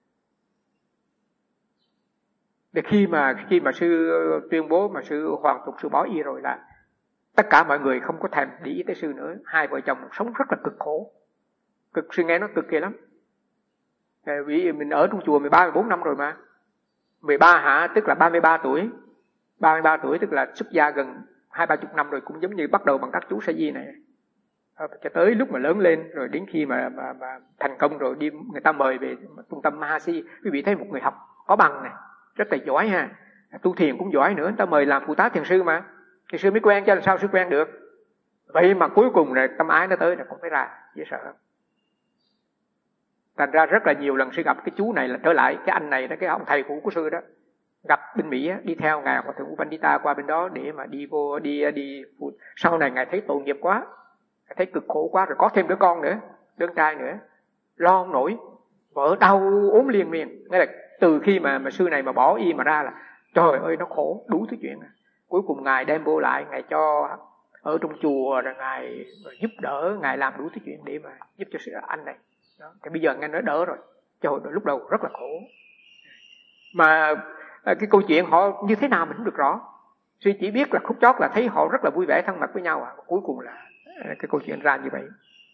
Để khi mà khi mà sư tuyên bố mà sư hoàn tục sư bỏ y rồi là tất cả mọi người không có thèm để ý tới sư nữa. Hai vợ chồng sống rất là cực khổ, cực, sư nghe nó cực kỳ lắm. Vì mình ở trong chùa mười ba mười bốn năm rồi mà. mười ba hạ tức là ba mươi ba tuổi, ba mươi ba tuổi tức là xuất gia gần hai ba chục năm rồi, cũng giống như bắt đầu bằng các chú sa di này. Cho tới lúc mà lớn lên rồi, đến khi mà, mà, mà thành công rồi, đi người ta mời về trung tâm Mahasi. Quý vị thấy một người học có bằng này, rất là giỏi ha, tu thiền cũng giỏi nữa, người ta mời làm phụ tá thiền sư mà, thiền sư mới quen, cho làm sao sư quen được. Vậy mà cuối cùng này tâm ái nó tới là cũng phải ra, dễ sợ. Thành ra rất là nhiều lần sư gặp cái chú này là trở lại, cái anh này đó, cái ông thầy cũ của sư đó, gặp bên Mỹ á, đi theo ngài Hòa thượng Upandita qua bên đó để mà đi vô đi đi phụ. Sau này ngài thấy tội nghiệp quá, ngài thấy cực khổ quá, rồi có thêm đứa con nữa, đứa trai nữa, lo không nổi, vợ đau ốm liên miên. Nghĩa là từ khi mà mà sư này mà bỏ y mà ra là trời ơi nó khổ đủ thứ chuyện. Cuối cùng ngài đem vô lại, ngài cho ở trong chùa, rồi ngài giúp đỡ, ngài làm đủ thứ chuyện để mà giúp cho anh này. Đó. Thì bây giờ nghe nói đỡ rồi, trời ơi, lúc đầu rất là khổ. Mà cái câu chuyện họ như thế nào mình không được rõ. Sư chỉ biết là khúc chót là thấy họ rất là vui vẻ thân mật với nhau à. Cuối cùng là cái câu chuyện ra như vậy.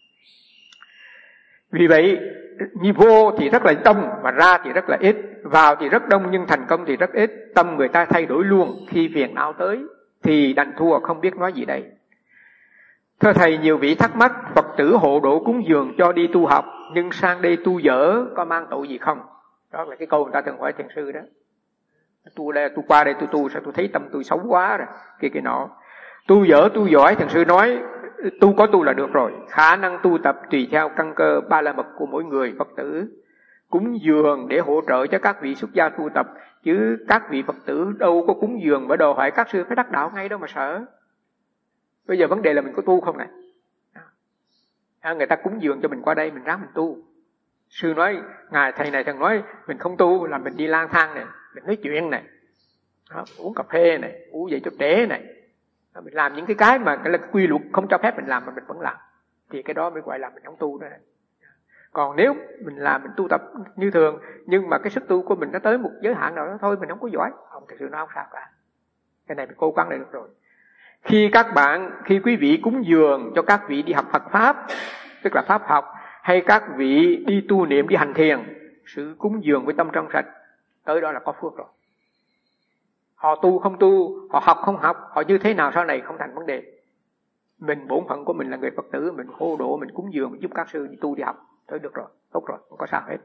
Vì vậy như vô thì rất là đông, mà ra thì rất là ít. Vào thì rất đông nhưng thành công thì rất ít. Tâm người ta thay đổi luôn, khi phiền não tới thì đành thua, không biết nói gì đây. Thưa thầy, nhiều vị thắc mắc Phật tử hộ độ cúng dường cho đi tu học, nhưng sang đây tu dở có mang tội gì không? Đó là cái câu người ta thường hỏi thiền sư đó. Tu đây, tu qua đây tu tu sao tôi thấy tâm tôi xấu quá rồi, kia kia nọ. Tu dở tu giỏi, thiền sư nói tu có tu là được rồi. Khả năng tu tập tùy theo căn cơ ba la mật của mỗi người Phật tử. Cúng dường để hỗ trợ cho các vị xuất gia tu tập, chứ các vị Phật tử đâu có cúng dường và đòi hỏi các sư phải đắc đạo ngay đâu mà sợ. Bây giờ vấn đề là mình có tu không này? À, người ta cúng dường cho mình qua đây, mình ráng mình tu. Sư nói, ngài thầy này thằng nói mình không tu là mình đi lang thang này, mình nói chuyện này, đó, uống cà phê này, uống dậy cho trễ này, đó, mình làm những cái cái mà cái là cái quy luật không cho phép mình làm mà mình vẫn làm, thì cái đó mới gọi là mình không tu đó. Còn nếu mình làm mình tu tập như thường, nhưng mà cái sức tu của mình nó tới một giới hạn nào đó thôi, mình không có giỏi, không, thực sự nó không sao cả. Cái này mình cố gắng lại được rồi. Khi các bạn, khi quý vị cúng dường cho các vị đi học Phật Pháp, tức là Pháp học, hay các vị đi tu niệm, đi hành thiền, sự cúng dường với tâm trong sạch, tới đó là có phước rồi. Họ tu không tu, họ học không học, họ như thế nào sau này không thành vấn đề. Mình bổn phận của mình là người Phật tử, mình hộ độ, mình cúng dường, mình giúp các sư tu đi học, thôi được rồi, tốt rồi, không có sao hết.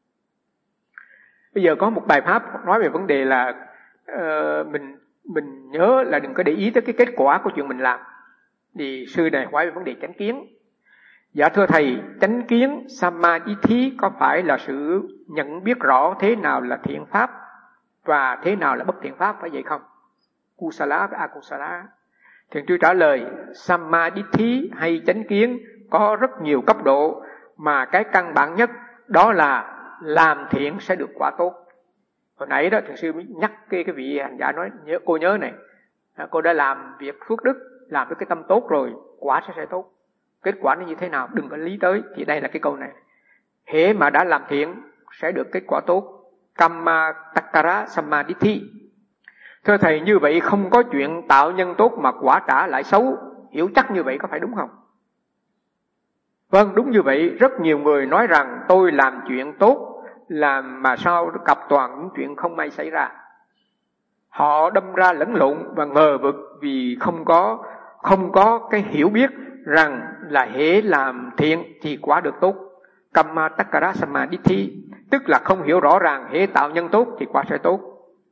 Bây giờ có một bài pháp nói về vấn đề là uh, mình mình nhớ là đừng có để ý tới cái kết quả của chuyện mình làm. Thì sư này hỏi về vấn đề chánh kiến. Dạ thưa thầy, chánh kiến Samadhi có phải là sự nhận biết rõ thế nào là thiện pháp và thế nào là bất thiện pháp, phải vậy không? Kusala và Akusala. Thiền sư trả lời, Samadhi hay chánh kiến có rất nhiều cấp độ, mà cái căn bản nhất đó là làm thiện sẽ được quả tốt. Hồi nãy đó thiền sư mới nhắc cái, cái vị hành giả nói, nhớ, cô nhớ này, cô đã làm việc phước đức, làm với cái tâm tốt rồi, quả sẽ sẽ tốt. Kết quả nó như thế nào đừng có lý tới. Thì đây là cái câu này, hễ mà đã làm thiện sẽ được kết quả tốt. Kamma Takkara Samadhi. Thưa thầy, như vậy không có chuyện tạo nhân tốt mà quả trả lại xấu, hiểu chắc như vậy có phải đúng không? Vâng, đúng như vậy. Rất nhiều người nói rằng tôi làm chuyện tốt, làm mà sao cặp toàn những chuyện không may xảy ra. Họ đâm ra lẫn lộn và ngờ vực vì không có không có cái hiểu biết rằng là hễ làm thiện thì quả được tốt. Kamma Takkara Samadhi, tức là không hiểu rõ ràng hễ tạo nhân tốt thì quả sẽ tốt.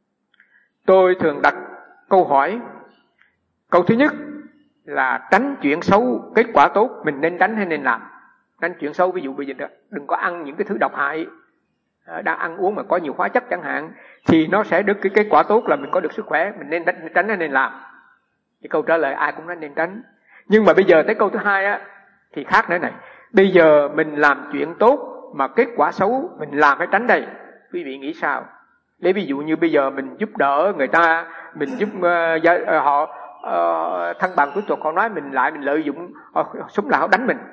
Tôi thường đặt câu hỏi. Câu thứ nhất là tránh chuyện xấu, kết quả tốt, mình nên tránh hay nên làm? Tránh chuyện xấu, ví dụ bây giờ đừng có ăn những cái thứ độc hại, đang ăn uống mà có nhiều hóa chất chẳng hạn, thì nó sẽ được cái kết quả tốt là mình có được sức khỏe, mình nên tránh hay nên làm? Thì câu trả lời ai cũng nói nên tránh. Nhưng mà bây giờ tới câu thứ hai á thì khác nữa này. Bây giờ mình làm chuyện tốt mà kết quả xấu, mình làm hay tránh đây? Quý vị nghĩ sao? Lấy ví dụ như bây giờ mình giúp đỡ người ta, mình giúp uh, uh, họ uh, thân bằng của tục, họ nói mình lại, mình lợi dụng uh, súng lại họ đánh mình,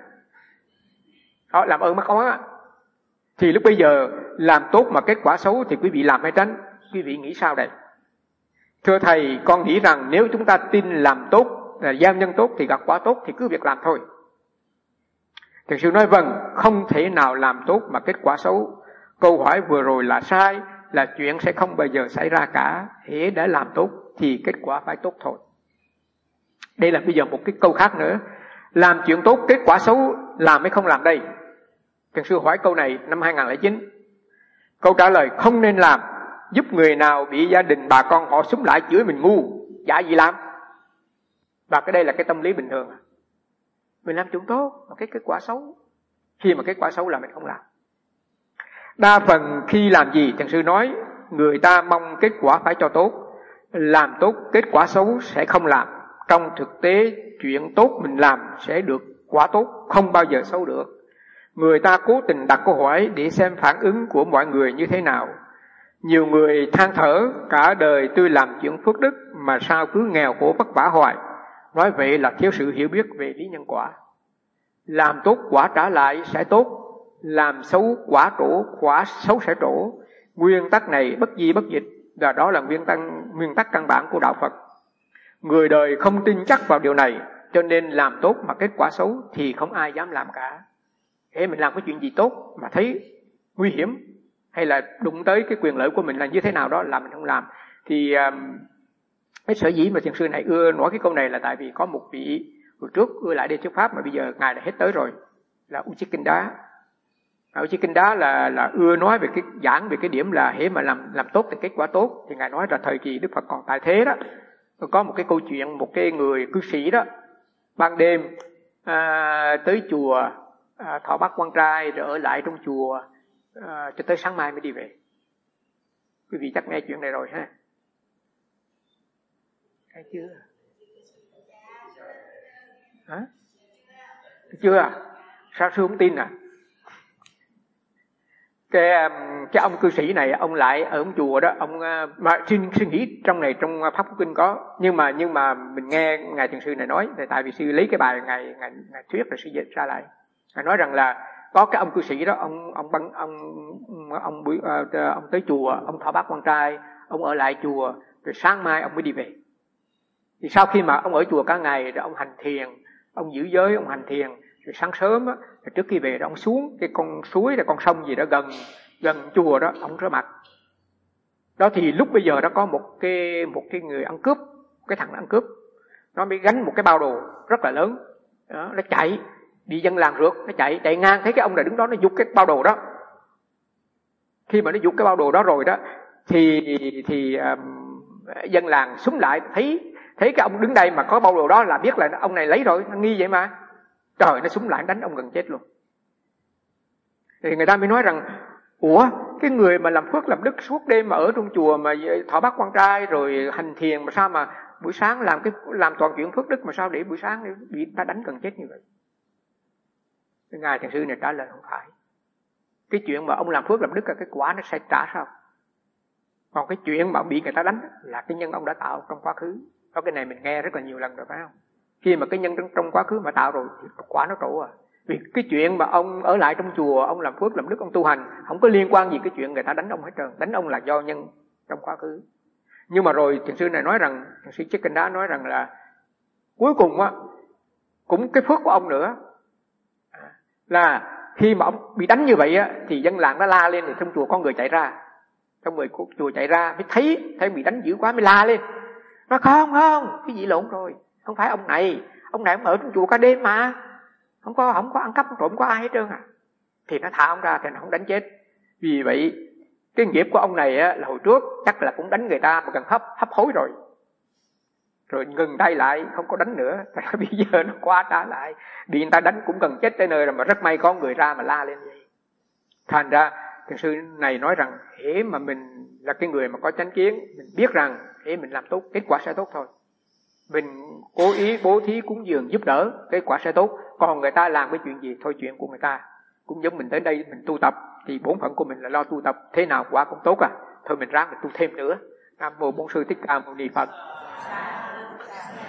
họ làm ơn mắc oán á. Thì lúc bây giờ làm tốt mà kết quả xấu thì quý vị làm hay tránh? Quý vị nghĩ sao đây? Thưa thầy, con nghĩ rằng nếu chúng ta tin làm tốt là gieo nhân tốt thì gặp quả tốt thì cứ việc làm thôi. Thiền sư nói vâng, không thể nào làm tốt mà kết quả xấu. Câu hỏi vừa rồi là sai, là chuyện sẽ không bao giờ xảy ra cả. Hễ đã làm tốt thì kết quả phải tốt thôi. Đây là bây giờ một cái câu khác nữa. Làm chuyện tốt kết quả xấu, làm hay không làm đây? Thiền sư hỏi câu này năm hai không không chín. Câu trả lời không nên làm. Giúp người nào bị gia đình bà con họ xúm lại chửi mình ngu, chả gì làm. Và cái đây là cái tâm lý bình thường. Mình làm chuyện tốt mà cái kết quả xấu, khi mà kết quả xấu là mình không làm. Đa phần khi làm gì, thiền sư nói, người ta mong kết quả phải cho tốt, làm tốt kết quả xấu sẽ không làm. Trong thực tế chuyện tốt mình làm sẽ được quả tốt, không bao giờ xấu được. Người ta cố tình đặt câu hỏi để xem phản ứng của mọi người như thế nào. Nhiều người than thở cả đời tôi làm chuyện phước đức mà sao cứ nghèo khổ vất vả hoài. Nói vậy là thiếu sự hiểu biết về lý nhân quả. Làm tốt quả trả lại sẽ tốt, làm xấu quả trổ, quả xấu sẽ trổ. Nguyên tắc này bất di bất dịch, và đó là nguyên tắc, nguyên tắc căn bản của đạo Phật. Người đời không tin chắc vào điều này, cho nên làm tốt mà kết quả xấu thì không ai dám làm cả. Thế mình làm cái chuyện gì tốt mà thấy nguy hiểm hay là đụng tới cái quyền lợi của mình là như thế nào đó là mình không làm. Thì um, cái sở dĩ mà thiền sư này ưa nói cái câu này là tại vì có một vị hồi trước ưa lại Đề Chánh Pháp mà bây giờ ngài đã hết tới rồi, là Uchikinda. Uchikinda là là ưa nói về cái giảng về cái điểm là hễ mà làm làm tốt thì kết quả tốt. Thì ngài nói là thời kỳ Đức Phật còn tại thế đó, có một cái câu chuyện một cái người cư sĩ đó ban đêm à, tới chùa à, thọ bát quan trai rồi ở lại trong chùa à, cho tới sáng mai mới đi về. Quý vị chắc nghe chuyện này rồi ha? Hay chưa? Hả? Chưa à? Sao sư không tin à? Cái cái ông cư sĩ này ông lại ở ông chùa đó, ông mà xin suy nghĩ trong này trong Pháp Quốc Kinh có, nhưng mà nhưng mà mình nghe ngài thiền sư này nói, thì tại vì sư lấy cái bài ngài ngài ngài thuyết rồi sư dịch ra lại. Ngài nói rằng là có cái ông cư sĩ đó, ông ông băng ông ông buổi uh, ông tới chùa, ông thọ bát quan trai, ông ở lại chùa rồi sáng mai ông mới đi về. Thì sau khi mà ông ở chùa cả ngày rồi ông hành thiền, ông giữ giới, ông hành thiền, rồi sáng sớm á, trước khi về đó ông xuống cái con suối hay con sông gì đó gần gần chùa đó, ông rửa mặt. Đó thì lúc bây giờ đó có một cái một cái người ăn cướp, cái thằng ăn cướp, nó mới gánh một cái bao đồ rất là lớn. Đó, nó chạy, bị dân làng rượt, nó chạy, chạy ngang, thấy cái ông này đứng đó, nó giục cái bao đồ đó. Khi mà nó giục cái bao đồ đó rồi đó, thì thì um, dân làng xúm lại, thấy thấy cái ông đứng đây mà có bao đồ đó là biết là ông này lấy rồi, nó nghi vậy mà. Trời, nó xúm lại đánh ông gần chết luôn. Thì người ta mới nói rằng, ủa, cái người mà làm phước làm đức suốt đêm mà ở trong chùa mà thọ bát quan trai rồi hành thiền mà sao mà buổi sáng làm cái làm toàn chuyện phước đức mà sao để buổi sáng để bị ta đánh gần chết như vậy? Cái ngài thiền sư này trả lời không phải. Cái chuyện mà ông làm phước làm đức là cái quả nó sẽ trả sau. Còn cái chuyện mà ông bị người ta đánh là cái nhân ông đã tạo trong quá khứ. Có cái này mình nghe rất là nhiều lần rồi phải không? Khi mà cái nhân trong, trong quá khứ mà tạo rồi thì quả nó trổ à. Vì cái chuyện mà ông ở lại trong chùa, ông làm phước làm đức, ông tu hành, không có liên quan gì cái chuyện người ta đánh ông hết trơn. Đánh ông là do nhân trong quá khứ. Nhưng mà rồi thiền sư này nói rằng, thiền sư Chiết Kinh Đá nói rằng là cuối cùng á, cũng cái phước của ông nữa là khi mà ông bị đánh như vậy á, thì dân làng nó la lên, thì trong chùa có người chạy ra, trong người của chùa chạy ra mới thấy thấy bị đánh dữ quá mới la lên. Nó không không, cái gì lộn rồi, không phải ông này, ông này ông ở trong chùa cả đêm mà, không có không có ăn cắp trộm có ai hết trơn à. Thì nó thả ông ra thì nó không đánh chết. Vì vậy cái nghiệp của ông này á, là hồi trước chắc là cũng đánh người ta mà gần hấp hấp hối rồi, rồi ngừng tay lại không có đánh nữa. Bây giờ nó qua trả lại, bị người ta đánh cũng gần chết tới nơi rồi, mà rất may có người ra mà la lên vậy. Thành ra thiền sư này nói rằng hễ mà mình là cái người mà có chánh kiến, mình biết rằng hễ mình làm tốt, kết quả sẽ tốt thôi. Mình cố ý bố thí cúng dường giúp đỡ, kết quả sẽ tốt. Còn người ta làm cái chuyện gì thôi chuyện của người ta. Cũng giống mình tới đây mình tu tập, thì bổn phận của mình là lo tu tập, thế nào quả cũng tốt à. Thôi mình ráng mình tu thêm nữa. Nam mô Bổn Sư Thích Ca Mâu Ni Phật.